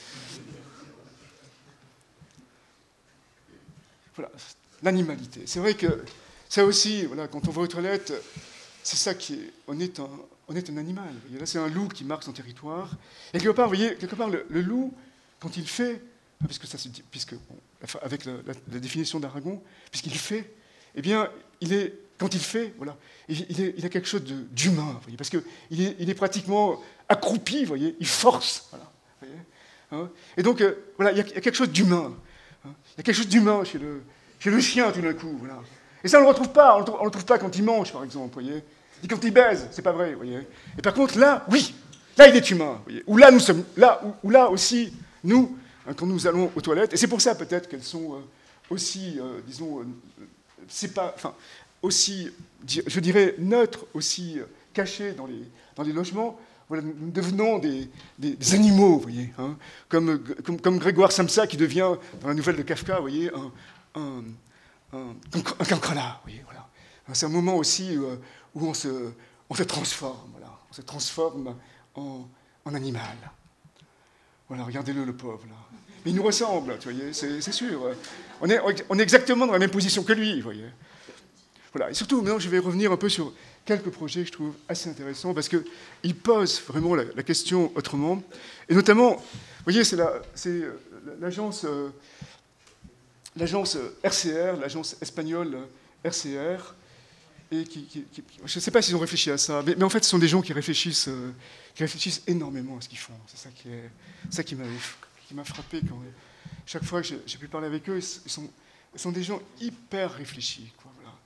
Voilà, l'animalité. C'est vrai que ça aussi, voilà, quand on va aux toilettes, c'est ça qui est. On est un, on est un animal. Là, c'est un loup qui marque son territoire. Et quelque part, vous voyez, quelque part, le, le loup, quand il fait, puisque ça se dit, puisque bon, avec la, la, la définition d'Aragon, puisqu'il fait. Eh bien, il est, quand il fait, voilà, il, il, est, il a quelque chose de, d'humain, vous voyez, parce qu'il est, il est pratiquement accroupi, vous voyez, il force. Voilà, vous voyez, hein, et donc, euh, voilà, il y, a, il y a quelque chose d'humain. Hein, il y a quelque chose d'humain chez le, chez le chien, tout d'un coup. Voilà. Et ça, on ne le retrouve pas. On ne le retrouve pas quand il mange, par exemple, vous voyez. Et quand il baise, c'est pas vrai, vous voyez. Et par contre, là, oui, là, il est humain, vous voyez. Ou là, nous sommes, là, ou, ou là aussi, nous, hein, quand nous allons aux toilettes, et c'est pour ça, peut-être, qu'elles sont euh, aussi, euh, disons... Euh, c'est pas, enfin, aussi, je dirais, neutre, aussi caché dans les, dans les logements, voilà, nous devenons des, des, des animaux, vous voyez, hein, comme, comme, comme Grégoire Samsa qui devient, dans la nouvelle de Kafka, vous voyez, un, un, un, un cancrela, vous voyez, voilà. C'est un moment aussi où, où on, se, on se transforme, voilà, on se transforme en, en animal. Voilà, regardez-le, le pauvre, là. Il nous ressemble, tu voyez, c'est, c'est sûr. On est, on est exactement dans la même position que lui, vous voyez. Voilà, et surtout, maintenant, je vais revenir un peu sur quelques projets que je trouve assez intéressants, parce qu'ils posent vraiment la, la question autrement. Et notamment, vous voyez, c'est, la, c'est l'agence, euh, l'agence R C R, l'agence espagnole R C R, et qui, qui, qui, je ne sais pas s'ils ont réfléchi à ça, mais, mais en fait, ce sont des gens qui réfléchissent, euh, qui réfléchissent énormément à ce qu'ils font. C'est ça qui, est, ça qui m'a qui m'a frappé quand chaque fois que j'ai, j'ai pu parler avec eux, ils sont, ils sont des gens hyper réfléchis, quoi, voilà.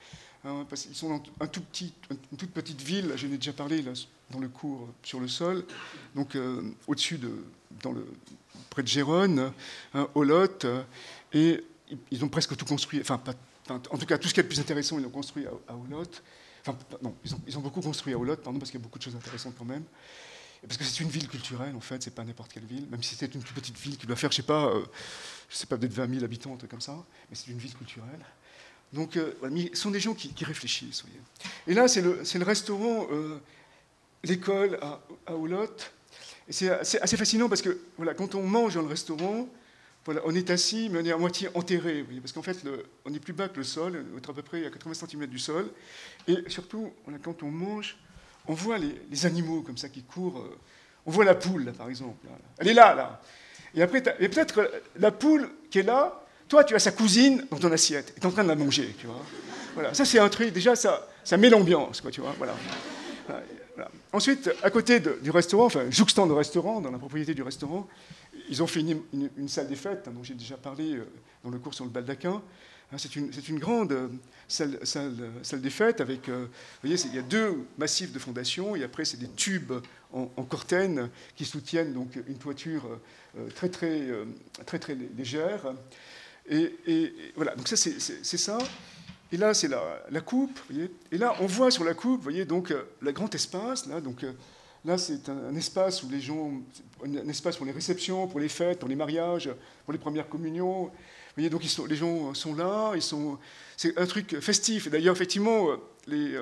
Hein, parce qu'ils sont dans un tout petit, une toute petite ville, je n'ai déjà parlé là, dans le cours sur le sol, donc euh, au-dessus de, dans le, près de Gérone, hein, Olot, et ils ont presque tout construit, enfin, pas, enfin, en tout cas, tout ce qui est le plus intéressant, ils l'ont construit à, à Olot. Enfin, non, ils ont, ils ont beaucoup construit à Olot, pardon, parce qu'il y a beaucoup de choses intéressantes quand même. Parce que c'est une ville culturelle, en fait, c'est pas n'importe quelle ville, même si c'est une toute petite ville qui doit faire, je sais pas, euh, je sais pas, peut-être vingt mille habitants, un truc comme ça, mais c'est une ville culturelle. Donc, euh, ce sont des gens qui, qui réfléchissent. Voyez. Et là, c'est le, le restaurant, euh, l'école à, à Olot. Et c'est assez, assez fascinant parce que voilà, quand on mange dans le restaurant, voilà, on est assis, mais on est à moitié enterré. Voyez, parce qu'en fait, le, on est plus bas que le sol, on est à peu près à quatre-vingts centimètres du sol. Et surtout, voilà, quand on mange, on voit les, les animaux comme ça qui courent. Euh, on voit la poule, là, par exemple. Là, là. Elle est là, là. Et après, et peut-être la poule qui est là, toi, tu as sa cousine dans ton assiette, et tu es en train de la manger, tu vois. Voilà, ça c'est un truc, déjà, ça, ça met l'ambiance, quoi, tu vois, voilà. Voilà. Ensuite, à côté de, du restaurant, enfin, jouxtant le restaurant, dans la propriété du restaurant, ils ont fait une, une, une salle des fêtes, hein, dont j'ai déjà parlé euh, dans le cours sur le baldaquin. Hein, c'est une, une grande euh, salle, salle, salle des fêtes avec, euh, vous voyez, il y a deux massifs de fondation, et après, c'est des tubes en, en cortène qui soutiennent donc une toiture euh, très, très, euh, très, très légère. Et, et, et voilà, donc ça, c'est ça. Et là, c'est la, la coupe, vous voyez. Et là, on voit sur la coupe, vous voyez, donc, euh, le grand espace, là, donc, euh, là, c'est un, un espace où les gens, un espace pour les réceptions, pour les fêtes, pour les mariages, pour les premières communions. Vous voyez, donc, ils sont, les gens sont là, ils sont, c'est un truc festif. Et d'ailleurs, effectivement, les,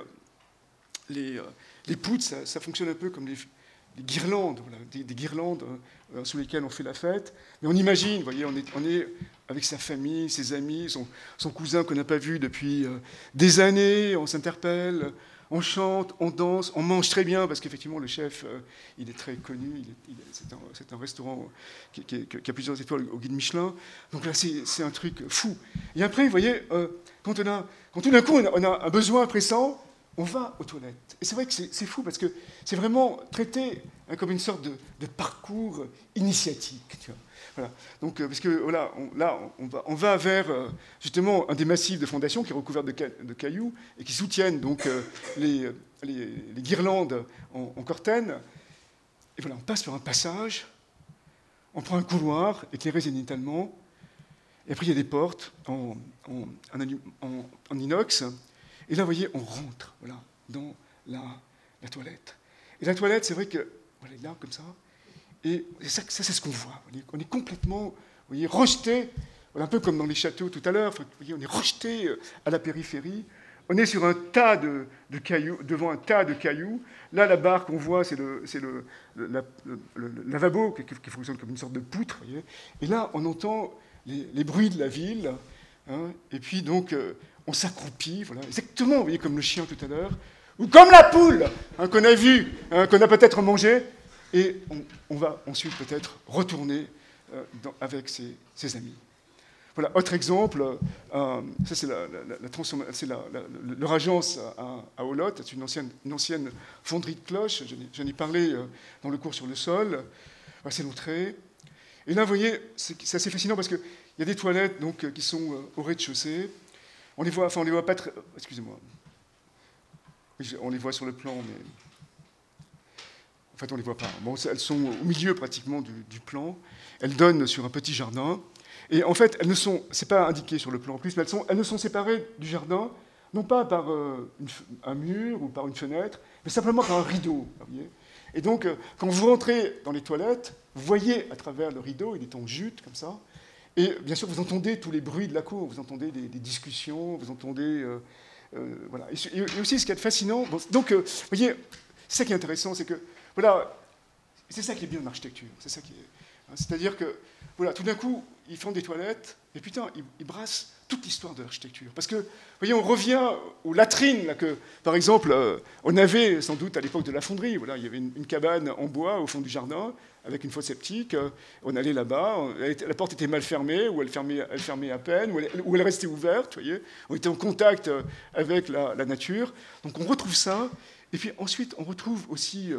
les, les poutres, ça, ça fonctionne un peu comme les, les guirlandes, voilà, des, des guirlandes euh, sous lesquelles on fait la fête. Mais on imagine, vous voyez, on est, on est avec sa famille, ses amis, son, son cousin qu'on n'a pas vu depuis euh, des années, on s'interpelle, on chante, on danse, on mange très bien, parce qu'effectivement, le chef, euh, il est très connu, c'est un, un restaurant qui, qui, qui a plusieurs étoiles au guide Michelin. Donc là, c'est un truc fou. Et après, vous voyez, euh, quand, on a, quand tout d'un coup, on a, on a un besoin pressant, on va aux toilettes. Et c'est vrai que c'est fou, parce que c'est vraiment traité hein, comme une sorte de, de parcours initiatique, tu vois. Voilà. Donc, euh, parce que voilà, on, là, on va, on va vers euh, justement un des massifs de fondation qui est recouvert de, ca de cailloux et qui soutiennent donc euh, les, les, les guirlandes en, en cortène. Et voilà, on passe par un passage, on prend un couloir éclairé zénitalement, et après il y a des portes en, en, en, en inox. Et là, vous voyez, on rentre voilà, dans la, la toilette. Et la toilette, c'est vrai que voilà, là, comme ça. Et ça, ça c'est ce qu'on voit. On est complètement vous voyez, rejeté, voilà, un peu comme dans les châteaux tout à l'heure, on est rejeté à la périphérie. On est sur un tas de, de cailloux, devant un tas de cailloux. Là, la barre qu'on voit, c'est le, le, le, le, le lavabo qui, qui fonctionne comme une sorte de poutre. Vous voyez. Et là, on entend les, les bruits de la ville. Hein, et puis, donc, euh, on s'accroupit, voilà, exactement, vous voyez, comme le chien tout à l'heure, ou comme la poule hein, qu'on a vue, hein, qu'on a peut-être mangée. Et on, on va ensuite peut-être retourner euh, dans, avec ses, ses amis. Voilà, autre exemple, euh, ça c'est la, la, la, la, la, leur agence à, à Olot, c'est une ancienne, une ancienne fonderie de cloches, j'en ai parlé euh, dans le cours sur le sol, voilà, c'est l'entrée. Et là, vous voyez, c'est assez fascinant parce qu'il y a des toilettes donc, qui sont euh, au rez-de-chaussée. On les voit, enfin on les voit pas très... Excusez-moi. On les voit sur le plan, mais... En fait, on ne les voit pas. Bon, elles sont au milieu pratiquement du, du plan. Elles donnent sur un petit jardin. Et en fait, elles ne sont, c'est pas indiqué sur le plan en plus, mais elles, sont, elles ne sont séparées du jardin, non pas par euh, une, un mur ou par une fenêtre, mais simplement par un rideau. Vous voyez. Et donc, euh, quand vous rentrez dans les toilettes, vous voyez à travers le rideau, il est en jute comme ça. Et bien sûr, vous entendez tous les bruits de la cour, vous entendez des, des discussions, vous entendez... Euh, euh, voilà. Et, et aussi, ce qui est fascinant... Bon, donc, euh, vous voyez, c'est ça qui est intéressant, c'est que... Voilà, c'est ça qui est bien en architecture. C'est ça qui est... C'est-à-dire que, voilà, tout d'un coup, ils font des toilettes, et putain, ils, ils brassent toute l'histoire de l'architecture. Parce que, vous voyez, on revient aux latrines, là, que, par exemple, euh, on avait sans doute à l'époque de la fonderie. Voilà, il y avait une, une cabane en bois au fond du jardin, avec une fosse septique. Euh, on allait là-bas, la porte était mal fermée, ou elle fermait, elle fermait à peine, ou elle, ou elle restait ouverte, vous voyez. On était en contact avec la, la nature. Donc on retrouve ça. Et puis ensuite, on retrouve aussi... Euh,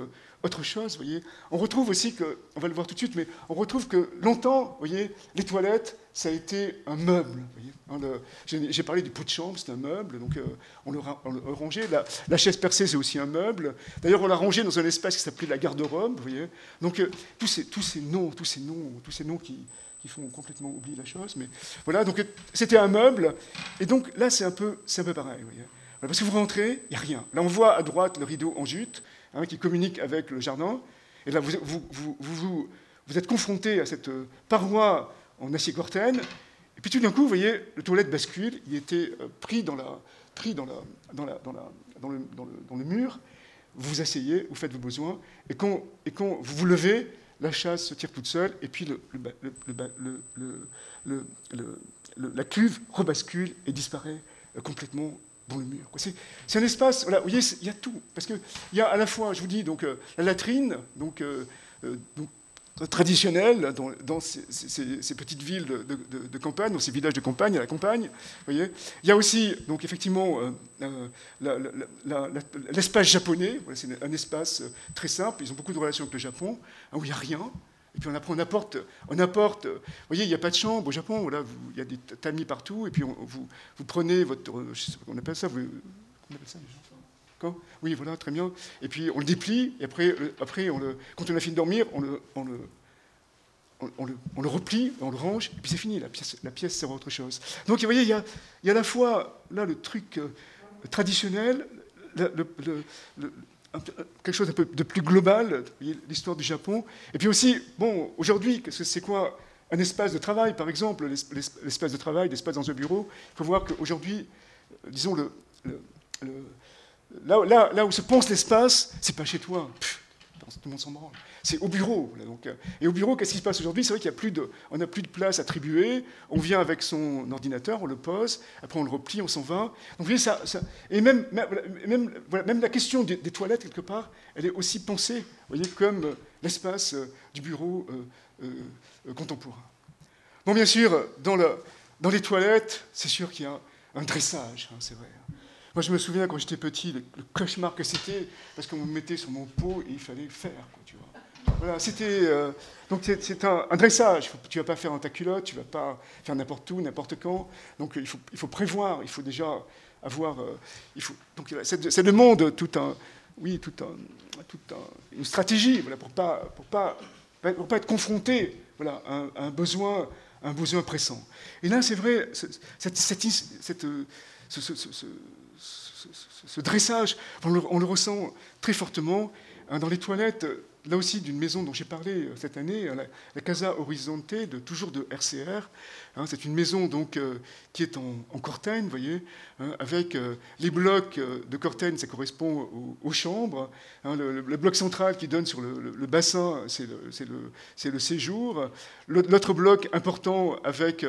autre chose, vous voyez. On retrouve aussi que, on va le voir tout de suite, mais on retrouve que longtemps, vous voyez, les toilettes, ça a été un meuble. Vous voyez. Hein, le, j'ai, j'ai parlé du pot de chambre, c'est un meuble, donc euh, on, le, on le rangeait. La, la chaise percée, c'est aussi un meuble. D'ailleurs, on l'a rangé dans un espace qui s'appelait la garde-robe, vous voyez. Donc euh, tous, ces, tous ces noms, tous ces noms, tous ces noms qui, qui font complètement oublier la chose, mais voilà. Donc c'était un meuble, et donc là, c'est un peu, c'est un peu pareil, vous voyez. Voilà, parce que vous rentrez, il n'y a rien. Là, on voit à droite le rideau en jute, hein, qui communique avec le jardin. Et là, vous, vous, vous, vous, vous êtes confronté à cette paroi en acier corten. Et puis tout d'un coup, vous voyez, le toilette bascule. Il était pris dans, la, pris dans, la, dans, la, dans, la, dans, le, dans, le, dans le mur. Vous vous asseyez, vous faites vos besoins. Et quand, et quand vous vous levez, la chasse se tire toute seule. Et puis le, le, le, le, le, le, le, le, la cuve rebascule et disparaît complètement dans le mur. C'est, c'est un espace, voilà, vous voyez, il y a tout. Parce qu'il y a à la fois, je vous dis, donc, euh, la latrine, donc, euh, euh, donc traditionnelle, dans, dans ces, ces, ces petites villes de, de, de campagne, dans ces villages de campagne, à la campagne, vous voyez. Il y a aussi, donc, effectivement, euh, euh, la, la, la, la, l'espace japonais, voilà, c'est un espace très simple, ils ont beaucoup de relations avec le Japon, hein, où il n'y a rien. Et puis on, apprend, on apporte, on apporte, vous voyez, il n'y a pas de chambre au Japon, voilà, vous, il y a des tamis partout, et puis on, vous, vous prenez votre, je sais pas comment on appelle ça, vous, on appelle ça Quand oui, voilà, très bien. Et puis on le déplie, et après, après on le, quand on a fini de dormir, on le, on le, on, on le, on le replie, on le range, et puis c'est fini, la pièce, la pièce sert à autre chose. Donc vous voyez, il y a, il y a à la fois là le truc euh, traditionnel, le, le, le, le quelque chose un peu de plus global, l'histoire du Japon. Et puis aussi, bon, aujourd'hui, c'est quoi un espace de travail, par exemple, l'espace de travail, l'espace dans un bureau. Il faut voir qu'aujourd'hui, disons, le, le, le, là, là, là où se pense l'espace, c'est pas chez toi. Pff, tout le monde s'en branle. C'est au bureau. Là, donc. Et au bureau, qu'est-ce qui se passe aujourd'hui? C'est vrai qu'il y a plus de, on n'a plus de place attribuée. On vient avec son ordinateur, on le pose, après on le replie, on s'en va. Donc vous voyez ça, ça et même, même, voilà, même la question des, des toilettes quelque part, elle est aussi pensée, vous voyez, comme l'espace du bureau euh, euh, contemporain. Bon, bien sûr, dans, le, dans les toilettes, c'est sûr qu'il y a un dressage, hein, c'est vrai. Moi, je me souviens, quand j'étais petit, le, le cauchemar que c'était, parce qu'on me mettait sur mon pot et il fallait le faire, quoi, tu vois. Voilà, c'était... Euh, donc, c'est, c'est un, un dressage. Tu ne vas pas faire dans ta culotte, tu ne vas pas faire n'importe où, n'importe quand. Donc, il faut, il faut prévoir, il faut déjà avoir... Euh, il faut, donc, ça, ça demande tout un... Oui, tout un, tout un, une stratégie, voilà, pour ne pas, pour pas, pour pas être confronté, voilà, à, un, à un besoin, à un besoin pressant. Et là, c'est vrai, cette... cette, cette, cette ce, ce, ce, ce Ce, ce, ce dressage, on le, on le ressent très fortement hein, dans les toilettes, là aussi d'une maison dont j'ai parlé cette année, la, la Casa Horizonte, de, toujours de R C R. Hein, c'est une maison donc, euh, qui est en, en cortène, vous voyez, hein, avec euh, les blocs de cortène, ça correspond aux, aux chambres. Hein, le, le bloc central qui donne sur le, le, le bassin, c'est le, c'est le, c'est le séjour. L'autre bloc important avec...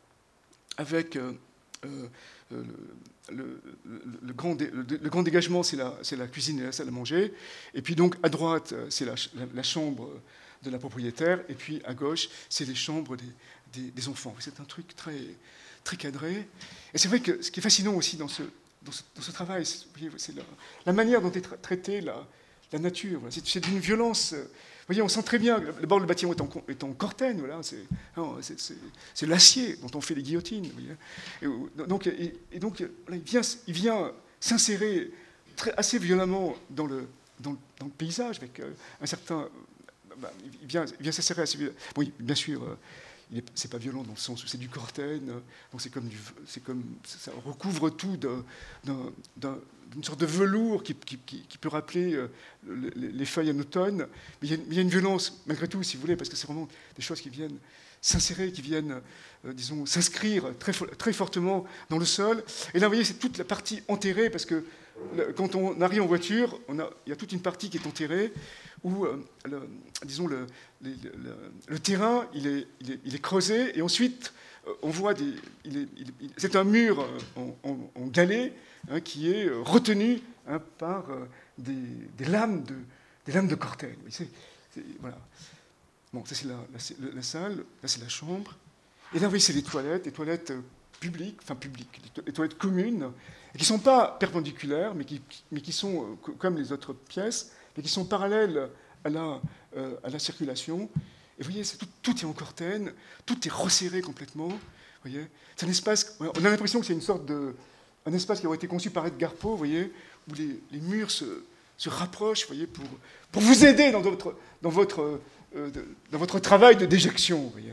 avec euh, euh, le, Le, le, le, grand dé, le, le grand dégagement, c'est la, c'est la cuisine et la salle à manger. Et puis donc, à droite, c'est la, la, la chambre de la propriétaire. Et puis, à gauche, c'est les chambres des, des, des enfants. C'est un truc très, très cadré. Et c'est vrai que ce qui est fascinant aussi dans ce, dans ce, dans ce travail, c'est, c'est la, la manière dont est tra- traitée la, la nature. C'est, c'est d'une violence... Vous voyez, on sent très bien, d'abord le bâtiment est en, est en cortène, voilà, c'est, non, c'est, c'est, c'est l'acier dont on fait les guillotines. Vous voyez. Et donc, et, et donc là, il, vient, il vient s'insérer très, assez violemment dans le, dans, le, dans le paysage, avec euh, un certain... Bah, il, vient, il vient s'insérer assez violemment. Oui, bien sûr, euh, il est, c'est pas violent dans le sens où c'est du cortène, donc c'est comme, du, c'est comme ça recouvre tout d'un, d'un, d'un une sorte de velours qui, qui, qui peut rappeler euh, les, les feuilles en automne. Mais il, y a, il y a une violence, malgré tout, si vous voulez, parce que c'est vraiment des choses qui viennent s'insérer, qui viennent, euh, disons, s'inscrire très, très fortement dans le sol. Et là, vous voyez, c'est toute la partie enterrée, parce que le, quand on arrive en voiture, on a, il y a toute une partie qui est enterrée, où, euh, le, disons, le, le, le, le terrain, il est, il, est, il est creusé, et ensuite, euh, on voit des... Il est, il, c'est un mur en, en, en galets, Hein, qui est retenu hein, par euh, des, des, lames de, des lames de cortène. C'est, c'est, voilà. Bon, ça c'est la, la, la salle, là c'est la chambre. Et là, vous voyez, c'est les toilettes, les toilettes publiques, enfin publiques, les toilettes communes, qui ne sont pas perpendiculaires, mais qui, mais qui sont, euh, comme les autres pièces, mais qui sont parallèles à la, euh, à la circulation. Et vous voyez, tout, tout est en cortène, tout est resserré complètement. Vous voyez, c'est un espace, on a l'impression que c'est une sorte de, un espace qui aurait été conçu par Edgar Poe, vous voyez, où les, les murs se, se rapprochent, vous voyez, pour, pour vous aider dans votre, dans votre, euh, de, dans votre travail de déjection, vous voyez.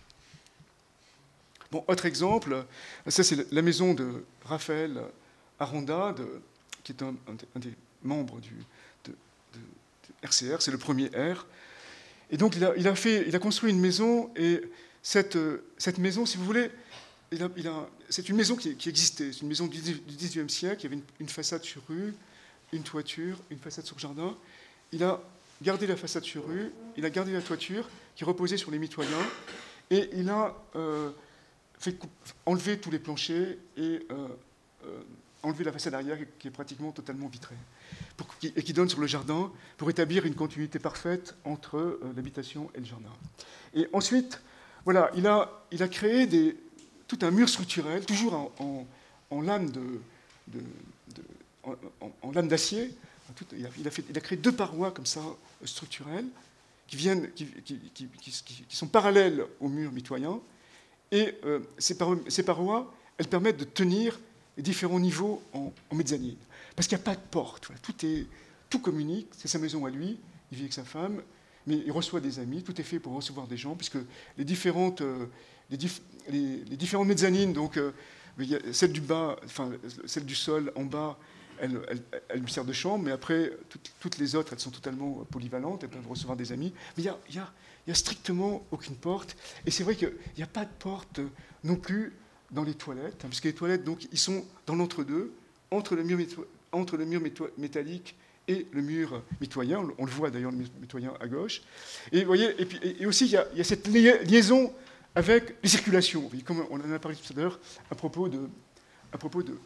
Bon, autre exemple, ça c'est la maison de Raphaël Aronda, de, qui est un, un, des, un des membres du, de, de, de R C R, c'est le premier R. Et donc il a, il a, fait, il a construit une maison, et cette, cette maison, si vous voulez, il a, il a, c'est une maison qui, qui existait, c'est une maison du dix-huitième siècle, il y avait une, une façade sur rue, une toiture, une façade sur jardin. Il a gardé la façade sur rue, il a gardé la toiture qui reposait sur les mitoyens, et il a... Euh, fait enlever tous les planchers et euh, euh, enlever la façade arrière qui est pratiquement totalement vitrée, pour, et qui donne sur le jardin pour établir une continuité parfaite entre euh, l'habitation et le jardin. Et ensuite, voilà, il a, il a créé des, tout un mur structurel, toujours en, en, en lame de, de, de en, en, en lame d'acier. Il a, il, a fait, il a créé deux parois comme ça structurelles qui viennent, qui, qui, qui, qui, qui sont parallèles au mur mitoyen. Et euh, ces, paro ces parois, elles permettent de tenir les différents niveaux en, en mezzanine. Parce qu'il n'y a pas de porte. Voilà. Tout, est, tout communique, c'est sa maison à lui, il vit avec sa femme, mais il reçoit des amis, tout est fait pour recevoir des gens, puisque les différentes, euh, les, dif les, les différentes mezzanines, donc euh, il y a celle du bas, enfin celle du sol en bas, elle, elle, elle lui sert de chambre, mais après, toutes, toutes les autres, elles sont totalement polyvalentes, elles peuvent recevoir des amis. Mais il y a, il y a Il n'y a strictement aucune porte. Et c'est vrai qu'il n'y a pas de porte non plus dans les toilettes, hein, parce que les toilettes, donc, ils sont dans l'entre-deux, entre le mur, entre le mur métallique et le mur mitoyen. On le voit d'ailleurs, le mur mitoyen à gauche. Et, vous voyez, et, puis, et aussi, il y, a, il y a cette liaison avec les circulations. Vous voyez, comme on en a parlé tout à l'heure, à propos de... À propos de,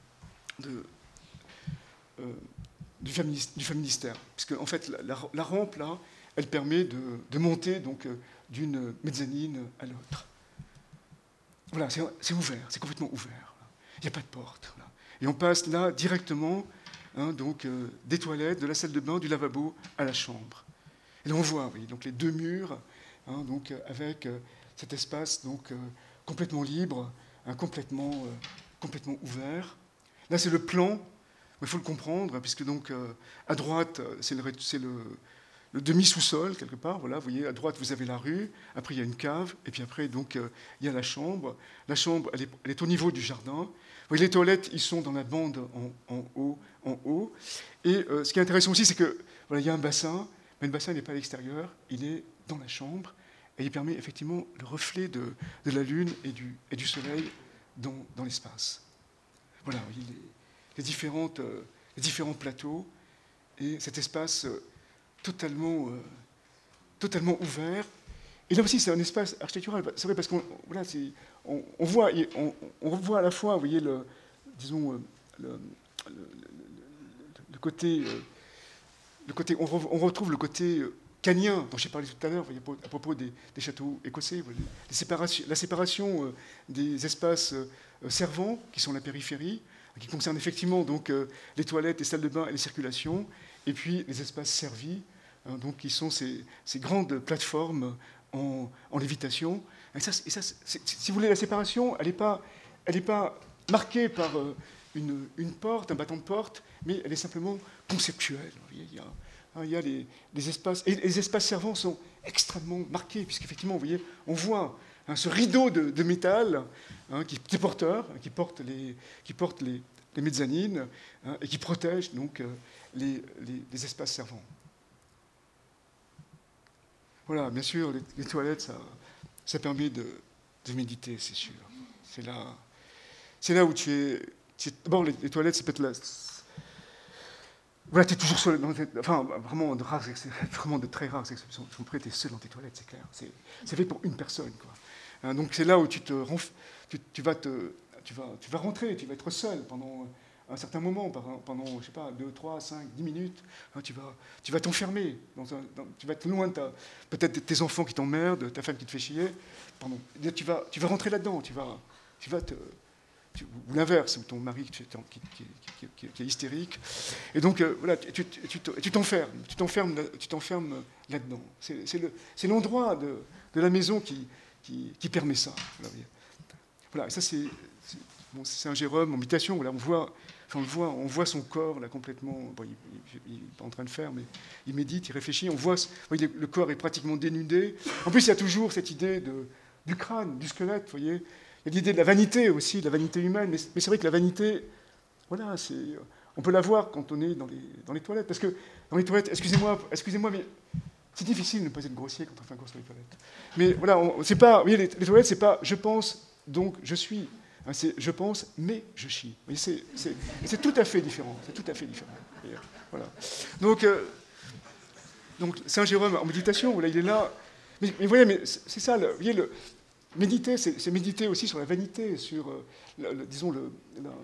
de euh, du, féministe, du féministère. Parce qu'en en fait, la, la, la rampe, là, elle permet de, de monter donc d'une mezzanine à l'autre. Voilà, c'est ouvert, c'est complètement ouvert. Il n'y a pas de porte. Voilà. Et on passe là directement hein, donc, euh, des toilettes, de la salle de bain, du lavabo à la chambre. Et là on voit oui, donc les deux murs hein, donc, avec euh, cet espace donc, euh, complètement libre, hein, complètement, euh, complètement ouvert. Là c'est le plan, il faut le comprendre, puisque donc, euh, à droite c'est le... le le demi-sous-sol, quelque part, voilà, vous voyez, à droite, vous avez la rue, après, il y a une cave, et puis après, donc, euh, il y a la chambre. La chambre, elle est, elle est au niveau du jardin. Vous voyez, les toilettes, ils sont dans la bande en, en haut, en haut. Et euh, ce qui est intéressant aussi, c'est que, voilà, il y a un bassin, mais le bassin n'est pas à l'extérieur, il est dans la chambre, et il permet effectivement le reflet de, de la lune et du, et du soleil dans, dans l'espace. Voilà, vous voyez, les, les, différentes, euh, les différents plateaux, et cet espace... Euh, totalement, euh, totalement ouvert. Et là aussi, c'est un espace architectural. C'est vrai parce qu'on voilà, on, on, voit, on, on voit à la fois, vous voyez, le, disons, le, le, le, le côté, le côté on, re, on retrouve le côté canien dont j'ai parlé tout à l'heure, à propos des, des châteaux écossais, les séparations, la séparation des espaces servants, qui sont la périphérie, qui concerne effectivement donc, les toilettes, les salles de bain et les circulations, et puis les espaces servis, hein, donc, qui sont ces, ces grandes plateformes en, en lévitation. Et ça, et ça si vous voulez, la séparation, elle n'est pas, elle n'est pas marquée par euh, une, une porte, un battant de porte, mais elle est simplement conceptuelle. Il y a, hein, il y a les, les espaces, et les espaces servants sont extrêmement marqués, puisqu'effectivement, vous voyez, on voit hein, ce rideau de, de métal hein, qui est porteur, qui porte les, qui porte les, les mezzanines, hein, et qui protège donc euh, les, les, les espaces servants. Voilà, bien sûr, les, les toilettes, ça, ça permet de, de méditer, c'est sûr. C'est là, c'est là où tu es... D'abord, les, les toilettes, c'est peut-être là... Voilà, tu es toujours seul. Dans tes, enfin, vraiment de, rares, vraiment de très rares exceptions. Tu es seul dans tes toilettes, c'est clair. C'est fait pour une personne, quoi. Hein, donc c'est là où tu, te, tu, tu, vas te, tu, vas, tu vas rentrer, tu vas être seul pendant... un certain moment, pendant, je sais pas, deux, trois, cinq, dix minutes, hein, tu vas tu vas t'enfermer, tu vas être loin de peut-être tes enfants qui t'emmerdent, ta femme qui te fait chier, pardon, tu vas, tu vas rentrer là-dedans, tu vas, tu vas te, tu, ou l'inverse, ou ton mari qui, qui, qui, qui, qui est hystérique. Et donc, euh, voilà, tu, tu, tu t'enfermes, tu t'enfermes, tu t'enfermes là-dedans. C'est, c'est, le, c'est l'endroit de, de la maison qui, qui, qui permet ça. Voilà, voilà, ça c'est, c'est, bon, c'est un Jérôme en méditation. Voilà, on voit, enfin, on le voit, on voit son corps là complètement. Bon, il n'est pas en train de faire, mais il médite, il réfléchit. On voit, voyez, le corps est pratiquement dénudé. En plus, il y a toujours cette idée de, du crâne, du squelette. Vous voyez, il y a l'idée de la vanité aussi, de la vanité humaine. Mais, mais c'est vrai que la vanité, voilà, c'est, on peut la voir quand on est dans les, dans les toilettes, parce que dans les toilettes, excusez-moi, excusez-moi, mais c'est difficile de ne pas être grossier quand on fait un cours sur les toilettes. Mais voilà, on, c'est pas, vous voyez, les, les toilettes, c'est pas je pense, donc je suis. Hein, c'est je pense, mais je chie. Vous voyez, c'est, c'est, c'est tout à fait différent. C'est tout à fait différent. Et, voilà. Donc, euh, donc, Saint Jérôme en méditation, voilà, il est là. Mais, mais vous voyez, mais c'est ça, le, vous voyez, le, méditer, c'est, c'est méditer aussi sur la vanité, sur, euh, le, le, disons, le,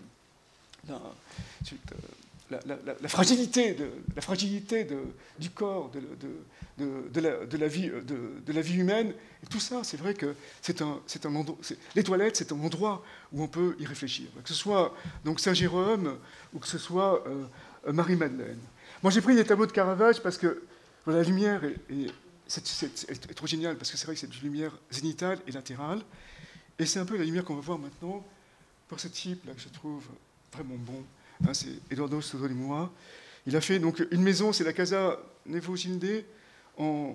la, la, sur, euh, La, la, la, fragilité, de, la fragilité de, du corps, de, de, de, de, la, de, la vie, de, de la vie humaine. Et tout ça, c'est vrai que c'est un, c'est un endroit. C'est, les toilettes, c'est un endroit où on peut y réfléchir. Que ce soit donc Saint Jérôme ou que ce soit euh, Marie-Madeleine. Moi, j'ai pris des tableaux de Caravage parce que voilà, la lumière est, est, c'est, c'est, c'est, est trop géniale, parce que c'est vrai que c'est une lumière zénitale et latérale. Et c'est un peu la lumière qu'on va voir maintenant pour ce type-là que je trouve vraiment bon. Hein, c'est Eduardo Soto-Limois. Il a fait donc une maison, c'est la Casa Nevo Ginde en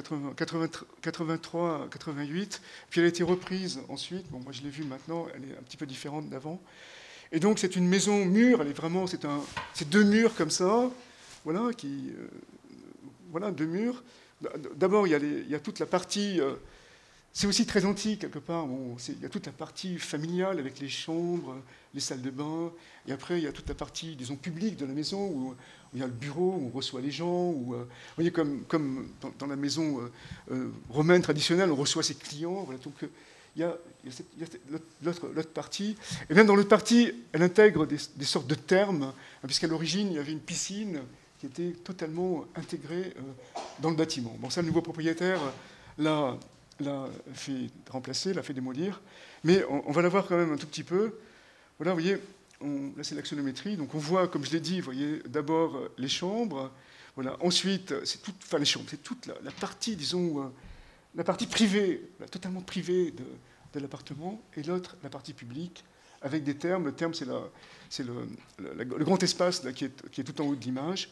quatre-vingt-trois quatre-vingt-huit, puis elle a été reprise ensuite. Bon, moi je l'ai vue maintenant, elle est un petit peu différente d'avant. Et donc c'est une maison mûre, elle est vraiment, c'est, un, c'est deux murs comme ça, voilà, qui, euh, voilà, deux murs. D'abord il y a, les, il y a toute la partie. Euh, C'est aussi très antique, quelque part. Bon, il y a toute la partie familiale avec les chambres, les salles de bain. Et après, il y a toute la partie, disons, publique de la maison, où, où il y a le bureau, où on reçoit les gens. Où, euh, vous voyez, comme, comme dans, dans la maison euh, euh, romaine traditionnelle, on reçoit ses clients. Voilà, donc, euh, il y a, il y a, cette, il y a cette, l'autre, l'autre partie. Et même dans l'autre partie, elle intègre des, des sortes de thermes, puisqu'à l'origine, il y avait une piscine qui était totalement intégrée euh, dans le bâtiment. Bon, ça, le nouveau propriétaire l'a... l'a fait remplacer, l'a fait démolir, mais on, on va la voir quand même un tout petit peu. Voilà, vous voyez, on, là c'est l'axonométrie, donc on voit, comme je l'ai dit, vous voyez, d'abord les chambres, voilà, ensuite, c'est toute, enfin les chambres, c'est toute la, la partie, disons, euh, la partie privée, la, totalement privée de, de l'appartement, et l'autre, la partie publique, avec des termes. Le terme, c'est, la, c'est le, le, le grand espace là, qui, est, qui est tout en haut de l'image.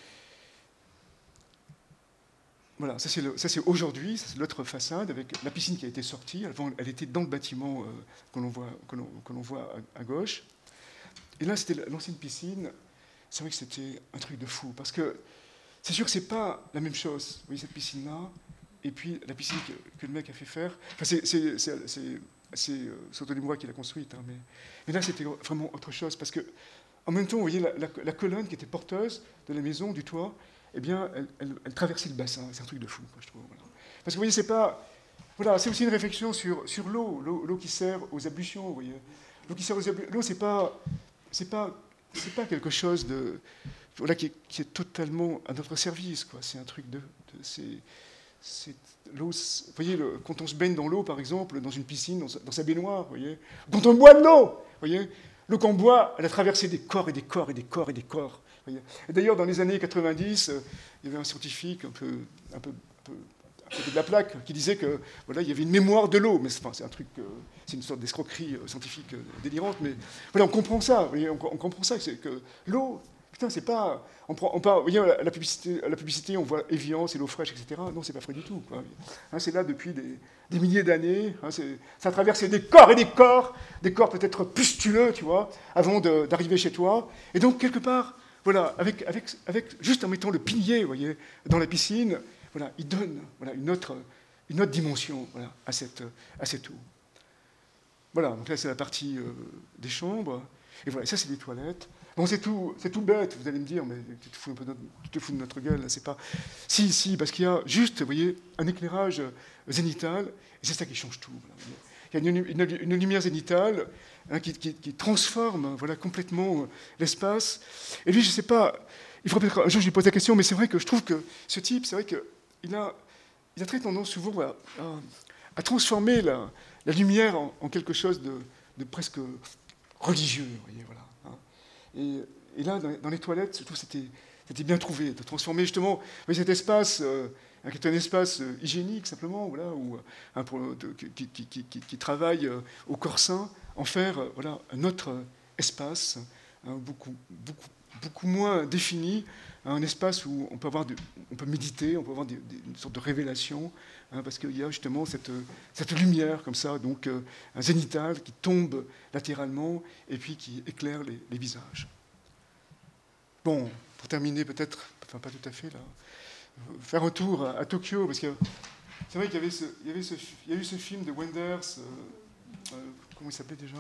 Voilà, ça c'est, le, ça c'est aujourd'hui, ça c'est l'autre façade, avec la piscine qui a été sortie. Avant, elle était dans le bâtiment euh, que, l'on voit, que, l'on, que l'on voit à, à gauche. Et là, c'était l'ancienne piscine. C'est vrai que c'était un truc de fou, parce que c'est sûr que c'est pas la même chose. Vous voyez cette piscine-là, et puis la piscine que, que le mec a fait faire. Enfin, c'est, c'est, c'est, c'est, c'est euh, Soto-Limois qui l'a construite, hein, mais, mais là, c'était vraiment autre chose, parce que en même temps, vous voyez la, la, la colonne qui était porteuse de la maison, du toit, eh bien, elle, elle, elle traversait le bassin. C'est un truc de fou, quoi, je trouve. Voilà. Parce que vous voyez, c'est pas... Voilà, c'est aussi une réflexion sur, sur l'eau, l'eau, l'eau qui sert aux ablutions, vous voyez. L'eau qui sert aux ablutions, l'eau, c'est pas, c'est pas, c'est pas quelque chose de... Voilà, qui est, qui est totalement à notre service, quoi. C'est un truc de... de c'est, c'est, l'eau, c'est, vous voyez, le, quand on se baigne dans l'eau, par exemple, dans une piscine, dans sa, dans sa baignoire, vous voyez, quand on boit de l'eau, vous voyez, l'eau qu'on boit, elle a traversé des corps et des corps et des corps et des corps. Et d'ailleurs, dans les années quatre-vingt-dix, euh, il y avait un scientifique un peu, un peu, un peu à côté de la plaque qui disait que voilà, il y avait une mémoire de l'eau. Mais c'est, enfin, c'est un truc, euh, c'est une sorte d'escroquerie euh, scientifique euh, délirante. Mais voilà, on comprend ça. Vous voyez, on, on comprend ça. C'est que l'eau, putain, c'est pas. On prend, on parle, vous voyez, la, la publicité, la publicité, on voit Evian, c'est l'eau fraîche, et cetera. Non, c'est pas vrai du tout, quoi. Hein, c'est là depuis des, des milliers d'années. Hein, c'est, ça a traversé des corps et des corps, des corps peut-être pustuleux, tu vois, avant de, d'arriver chez toi. Et donc quelque part. Voilà, avec, avec, avec, juste en mettant le pilier, vous voyez, dans la piscine, voilà, il donne voilà, une, autre, une autre dimension voilà, à, cette, à cette eau. Voilà, donc là c'est la partie euh, des chambres, et voilà, ça c'est les toilettes. Bon, c'est tout, c'est tout bête, vous allez me dire, mais tu te fous un peu de notre, tu te fous de notre gueule, là, c'est pas... Si, si, parce qu'il y a juste, vous voyez, un éclairage zénital, et c'est ça qui change tout. Voilà, il y a une, une, une lumière zénitale, Hein, qui, qui, qui transforme voilà, complètement l'espace. Et lui, je ne sais pas, il faudrait peut-être un jour je lui pose la question, mais c'est vrai que je trouve que ce type, c'est vrai qu'il a, il a très tendance souvent à, à, à transformer la, la lumière en, en quelque chose de, de presque religieux, vous voyez, voilà. Hein. Et, et là, dans, dans les toilettes, je trouve que c'était, c'était bien trouvé, de transformer justement vous voyez, cet espace, euh, qui est un espace euh, hygiénique, simplement, voilà, où, hein, pour, de, qui, qui, qui, qui, qui travaille euh, au corps sain, en faire euh, voilà, un autre espace, hein, beaucoup, beaucoup, beaucoup moins défini, un espace où on peut, avoir de, on peut méditer, on peut avoir des, des, une sorte de révélation, hein, parce qu'il y a justement cette, cette lumière comme ça, donc euh, un zénithal qui tombe latéralement et puis qui éclaire les, les visages. Bon, pour terminer peut-être, enfin pas tout à fait là, faire un tour à, à Tokyo, parce que c'est vrai qu'il y avait, ce, il y avait ce, il y a eu ce film de Wenders, euh, euh, comment il s'appelait déjà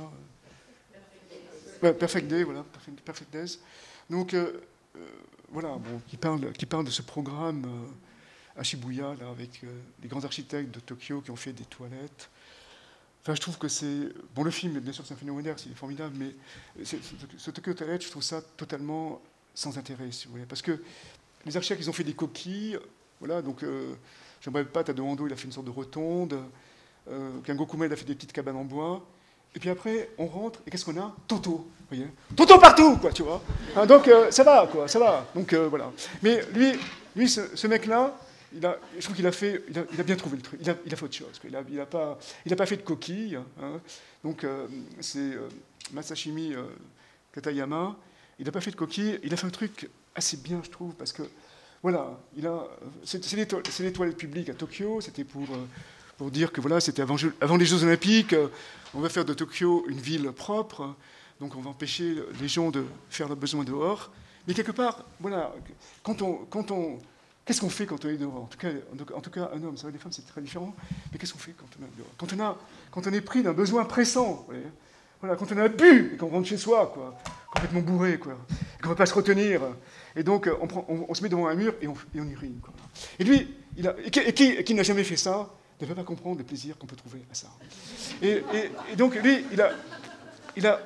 euh, Perfect Day, voilà, Perfect, Perfect Days. Donc euh, euh, voilà, bon, qui parle, qui parle de ce programme euh, à Shibuya, là, avec euh, les grands architectes de Tokyo qui ont fait des toilettes. Enfin, je trouve que c'est... Bon, le film, bien sûr, c'est un film de Wenders, il est formidable, mais c'est, ce Tokyo Toilet, je trouve ça totalement sans intérêt, si vous voulez. Parce que les architectes, ils ont fait des coquilles, voilà, donc... Euh, je ne me rappelle pas, Tadao Ando, il a fait une sorte de rotonde, euh, Kengo Kume, il a fait des petites cabanes en bois, et puis après, on rentre, et qu'est-ce qu'on a Toto, vous voyez Toto partout, quoi, tu vois hein, donc, euh, ça va, quoi, ça va. Donc, euh, voilà. Mais lui, lui ce, ce mec-là, il a, je trouve qu'il a fait, il a, il a bien trouvé le truc, il a, il a fait autre chose, il n'a il a pas, il a pas fait de coquille, hein. Donc, euh, c'est euh, Masashimi euh, Katayama, il n'a pas fait de coquille, il a fait un truc assez bien, je trouve, parce que, voilà, il a, c'est, c'est, les to- c'est les toilettes publiques à Tokyo, c'était pour, euh, pour dire que voilà, c'était avant, avant les Jeux Olympiques, euh, on va faire de Tokyo une ville propre, donc on va empêcher les gens de faire leurs besoins dehors. Mais quelque part, voilà, quand on, quand on, qu'est-ce qu'on fait quand on est dehors en tout, cas, en tout cas, un homme, ça va, les femmes, c'est très différent, mais qu'est-ce qu'on fait quand on est dehors quand on, a, quand on est pris d'un besoin pressant, vous voyez, voilà, quand on a bu et qu'on rentre chez soi, quoi, complètement bourré, quoi, et qu'on ne peut pas se retenir. Et donc, on, prend, on, on se met devant un mur et on, et on urine. Quoi. Et lui, il a, et qui, et qui, et qui n'a jamais fait ça, ne peut pas comprendre le plaisir qu'on peut trouver à ça. Et, et, et donc, lui, il a, il, a,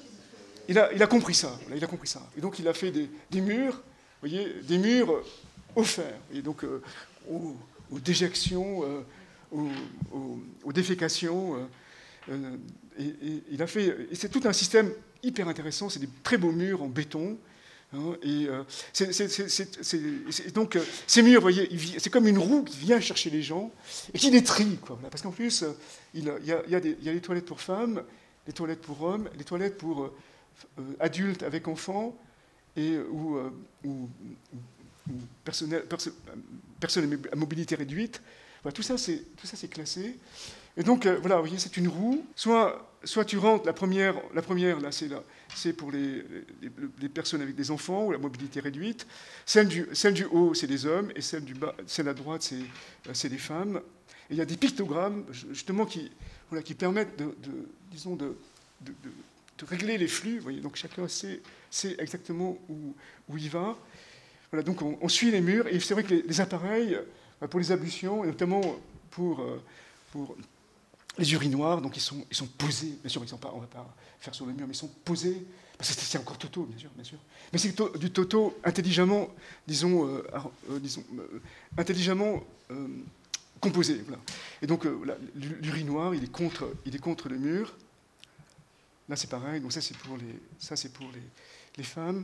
il, a, il a compris ça. Il a compris ça. Et donc, il a fait des, des murs, vous voyez, des murs au fer. Et donc, euh, aux, aux déjections, euh, aux, aux, aux défécations. Euh, euh, et, et, il a fait, et c'est tout un système hyper intéressant. C'est des très beaux murs en béton. Hein, et euh, c'est, c'est, c'est, c'est, c'est, donc euh, ces murs, vous voyez, c'est comme une roue qui vient chercher les gens et qui les trie, quoi, voilà, parce qu'en plus, euh, il, y a, il, y a des, il y a les toilettes pour femmes, les toilettes pour hommes, les toilettes pour euh, euh, adultes avec enfants et ou, euh, ou, ou personnel, perso, personnes à mobilité réduite. Voilà, tout ça, c'est tout ça, c'est classé. Et donc, euh, voilà, vous voyez, c'est une roue. Soit, soit tu rentres, la première, la première là, c'est, là, c'est pour les, les, les personnes avec des enfants ou la mobilité réduite. Celle du, celle du haut, c'est les hommes, et celle, du bas, celle à droite, c'est, c'est les femmes. Et il y a des pictogrammes, justement, qui, voilà, qui permettent de, de disons, de, de, de, de régler les flux. Vous voyez, donc chacun sait, sait exactement où, où il va. Voilà, donc on, on suit les murs, et c'est vrai que les, les appareils, pour les ablutions, et notamment pour... pour les urinoirs, donc ils sont, ils sont posés, bien sûr, ils sont pas, on ne va pas faire sur le mur, mais ils sont posés, parce que c'est encore Toto, bien sûr, bien sûr. Mais c'est to, du Toto intelligemment, disons, euh, euh, disons euh, intelligemment euh, composé. Voilà. Et donc, euh, là, l'urinoir, il est contre, il est contre le mur. Là, c'est pareil. Donc ça, c'est pour les, ça, c'est pour les, les femmes.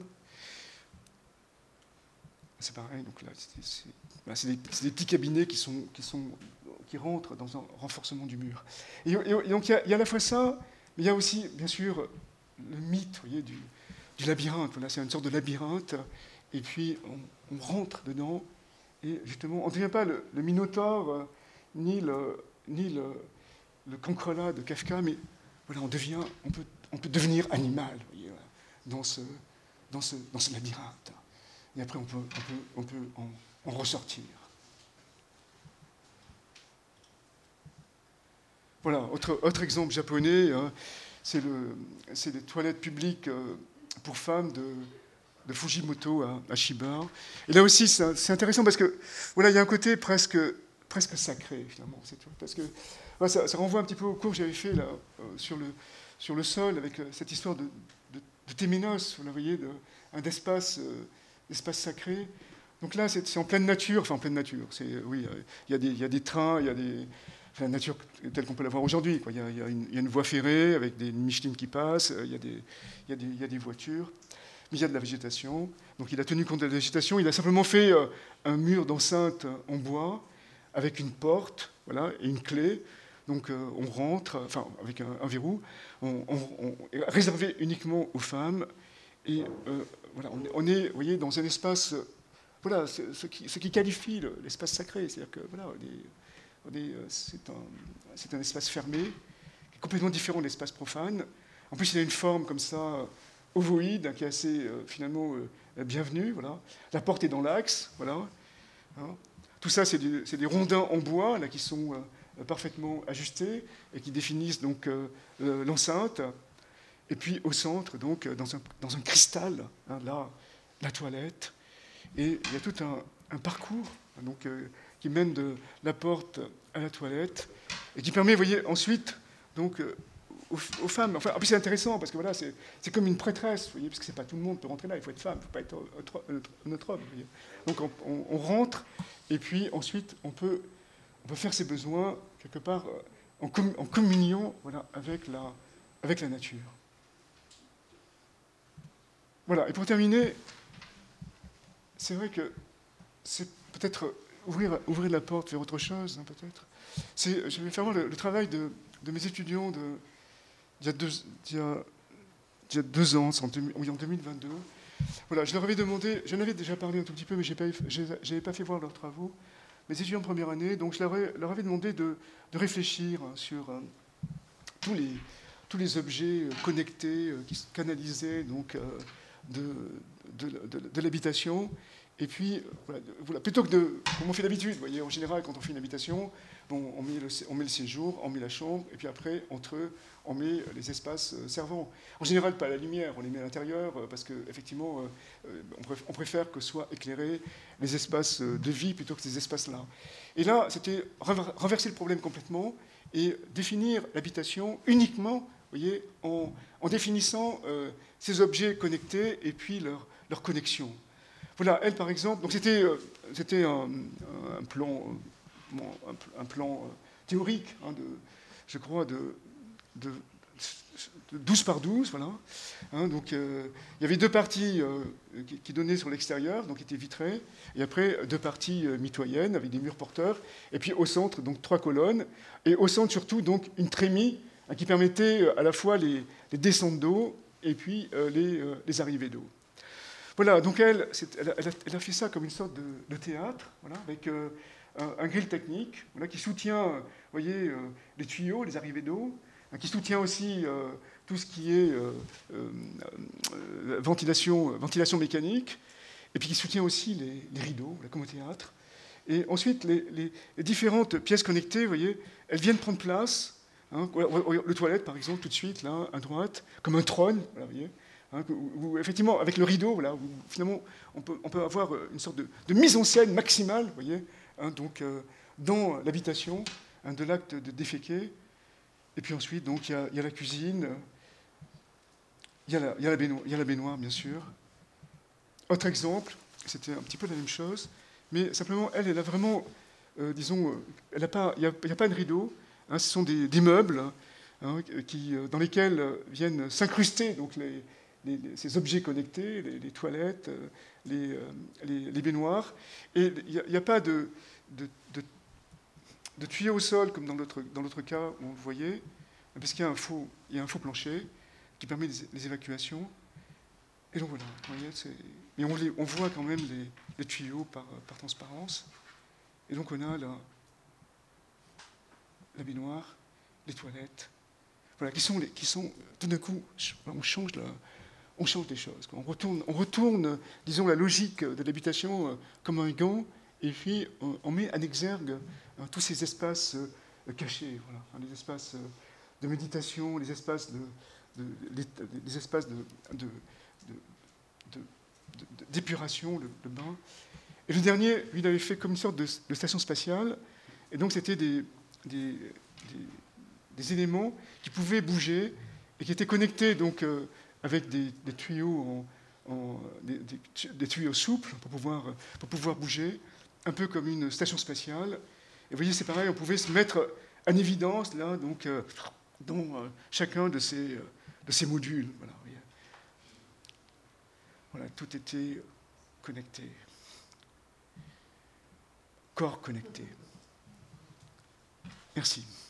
C'est pareil. Donc là, c'est, c'est, voilà, c'est, des, c'est des petits cabinets qui sont, qui sont qui rentrent dans un renforcement du mur. Et, et, et donc il y, a, il y a à la fois ça, mais il y a aussi, bien sûr, le mythe, vous voyez, du, du labyrinthe. Voilà, c'est une sorte de labyrinthe, et puis on, on rentre dedans, et justement, on ne devient pas le, le Minotaure, euh, ni le, ni le, le Cancrela de Kafka, mais voilà, on devient, on peut, on peut devenir animal, vous voyez, dans ce, dans ce, dans ce labyrinthe. Et après, on peut, on peut, on peut en, en ressortir. Voilà, autre, autre exemple japonais, hein, c'est, le, c'est les toilettes publiques euh, pour femmes de, de Fujimoto à, à Chiba. Et là aussi, c'est, c'est intéressant parce que voilà, il y a un côté presque, presque sacré, finalement. C'est tout, parce que voilà, ça, ça renvoie un petit peu au cours que j'avais fait là, euh, sur, le, sur le sol, avec euh, cette histoire de, de, de téménos, vous voyez, de, un espace, euh, d'espace sacré. Donc là, c'est, c'est en pleine nature, enfin en pleine nature. C'est, oui, il y a des, il y a des trains, il y a des... la nature telle qu'on peut la voir aujourd'hui. Il y a, il y a une, il y a une voie ferrée avec des Michelin qui passent, il y a des, il y a des, il y a des voitures, mais il y a de la végétation. Donc il a tenu compte de la végétation. Il a simplement fait euh, un mur d'enceinte en bois avec une porte, voilà, et une clé. Donc euh, on rentre, enfin avec un, un verrou, on, on, on, réservé uniquement aux femmes. Et euh, voilà, on, on est, vous voyez, dans un espace, euh, voilà, ce, ce, qui, ce qui qualifie le, l'espace sacré. C'est-à-dire que voilà, on est, on est, euh, c'est, un, c'est un espace fermé, qui est complètement différent de l'espace profane. En plus, il a une forme comme ça, ovoïde, qui est assez euh, finalement euh, bienvenue. Voilà. La porte est dans l'axe, voilà. Hein. Tout ça, c'est des, c'est des rondins en bois là, qui sont euh, parfaitement ajustés et qui définissent donc euh, euh, l'enceinte. Et puis au centre, donc, dans un, dans un cristal, hein, là, la toilette. Et il y a tout un, un parcours hein, donc, euh, qui mène de la porte à la toilette et qui permet, vous voyez, ensuite, donc, euh, aux, aux femmes. Enfin, en plus, c'est intéressant parce que voilà, c'est, c'est comme une prêtresse, vous voyez, parce que c'est pas tout le monde peut rentrer là. Il faut être femme, il ne faut pas être un autre homme. Vous voyez. Donc, on, on, on rentre et puis ensuite, on peut, on peut faire ses besoins quelque part en, com, en communion, voilà, avec la, avec la nature. Voilà, et pour terminer, c'est vrai que c'est peut-être ouvrir, ouvrir la porte vers autre chose, hein, peut-être. C'est, je vais faire voir le, le travail de, de mes étudiants de, d'il y a deux, d'il y a, d'il y a deux ans, c'est en, oui, en deux mille vingt-deux. Voilà, je leur avais demandé, j'en avais déjà parlé un tout petit peu, mais je n'avais pas fait voir leurs travaux. Mes étudiants de première année, donc je leur, ai, leur avais demandé de, de réfléchir sur euh, tous, les, tous les objets euh, connectés, euh, qui se canalisaient, donc... Euh, De, de, de, de l'habitation. Et puis, voilà, voilà, plutôt que de, comme on fait d'habitude, vous voyez, en général, quand on fait une habitation, bon, on, met le, on met le séjour, on met la chambre, et puis après, entre eux, on met les espaces euh, servants. En général, pas la lumière, on les met à l'intérieur, euh, parce qu'effectivement, euh, on, préfère, on préfère que soient éclairés les espaces de vie plutôt que ces espaces-là. Et là, c'était renverser le problème complètement et définir l'habitation uniquement, vous voyez, en, en définissant euh, ces objets connectés et puis leur, leur connexion. Voilà, elle par exemple, donc c'était, euh, c'était un, un plan, euh, un, un plan euh, théorique, hein, de, je crois, de, de, de douze par douze, voilà. Hein, donc euh, il y avait deux parties euh, qui, qui donnaient sur l'extérieur, donc qui étaient vitrées, et après deux parties euh, mitoyennes avec des murs porteurs, et puis au centre, donc trois colonnes, et au centre surtout, donc une trémie hein, qui permettait à la fois les, les descentes d'eau et puis euh, les, euh, les arrivées d'eau. Voilà, donc elle, elle, a, elle a fait ça comme une sorte de, de théâtre, voilà, avec euh, un, un grill technique voilà, qui soutient, vous voyez, euh, les tuyaux, les arrivées d'eau, hein, qui soutient aussi euh, tout ce qui est euh, euh, ventilation, ventilation mécanique, et puis qui soutient aussi les, les rideaux, voilà, comme au théâtre. Et ensuite, les, les, les différentes pièces connectées, vous voyez, elles viennent prendre place. Hein, le toilette, par exemple, tout de suite, là, à droite, comme un trône, voilà, vous voyez. Hein, où, où, effectivement, avec le rideau, voilà, où, finalement, on peut, on peut avoir une sorte de, de mise en scène maximale, vous voyez, hein, donc, euh, dans l'habitation, hein, de l'acte de déféquer. Et puis ensuite, donc, il y a, y a la cuisine, il y a la, y a la baignoire, il y a la baignoire, bien sûr. Autre exemple, c'était un petit peu la même chose, mais simplement, elle, elle a vraiment, euh, disons, elle a pas, il n'y a, y a pas de rideau, hein, ce sont des, des meubles hein, qui, dans lesquels viennent s'incruster donc les, les, ces objets connectés, les, les toilettes, les, les, les baignoires, et il n'y a, a pas de, de, de, de tuyau au sol comme dans l'autre, dans l'autre cas où on le voyait, parce qu'il y a un faux, il y a un faux plancher qui permet les, les évacuations. Et donc voilà, vous voyez, c'est, et on, les, on voit quand même les, les tuyaux par, par transparence. Et donc on a la, la baignoire, les toilettes, voilà, qui sont, les, qui sont tout d'un coup, on change, la, on change les choses. On retourne, on retourne, disons, la logique de l'habitation comme un gant, et puis on, on met en exergue hein, tous ces espaces euh, cachés, voilà, hein, les espaces de méditation, les espaces de, de, les, les espaces de, de, de, de, de, d'épuration, le, le bain. Et le dernier, lui, il avait fait comme une sorte de, de station spatiale, et donc c'était des, des, des, des éléments qui pouvaient bouger et qui étaient connectés donc, euh, avec des, des tuyaux, en, en, des, des, des tuyaux souples pour pouvoir, pour pouvoir bouger, un peu comme une station spatiale. Et vous voyez, c'est pareil, on pouvait se mettre en évidence, là, donc, euh, dans euh, chacun de ces, euh, de ces modules. Voilà, voilà, tout était connecté. Corps connecté. Merci.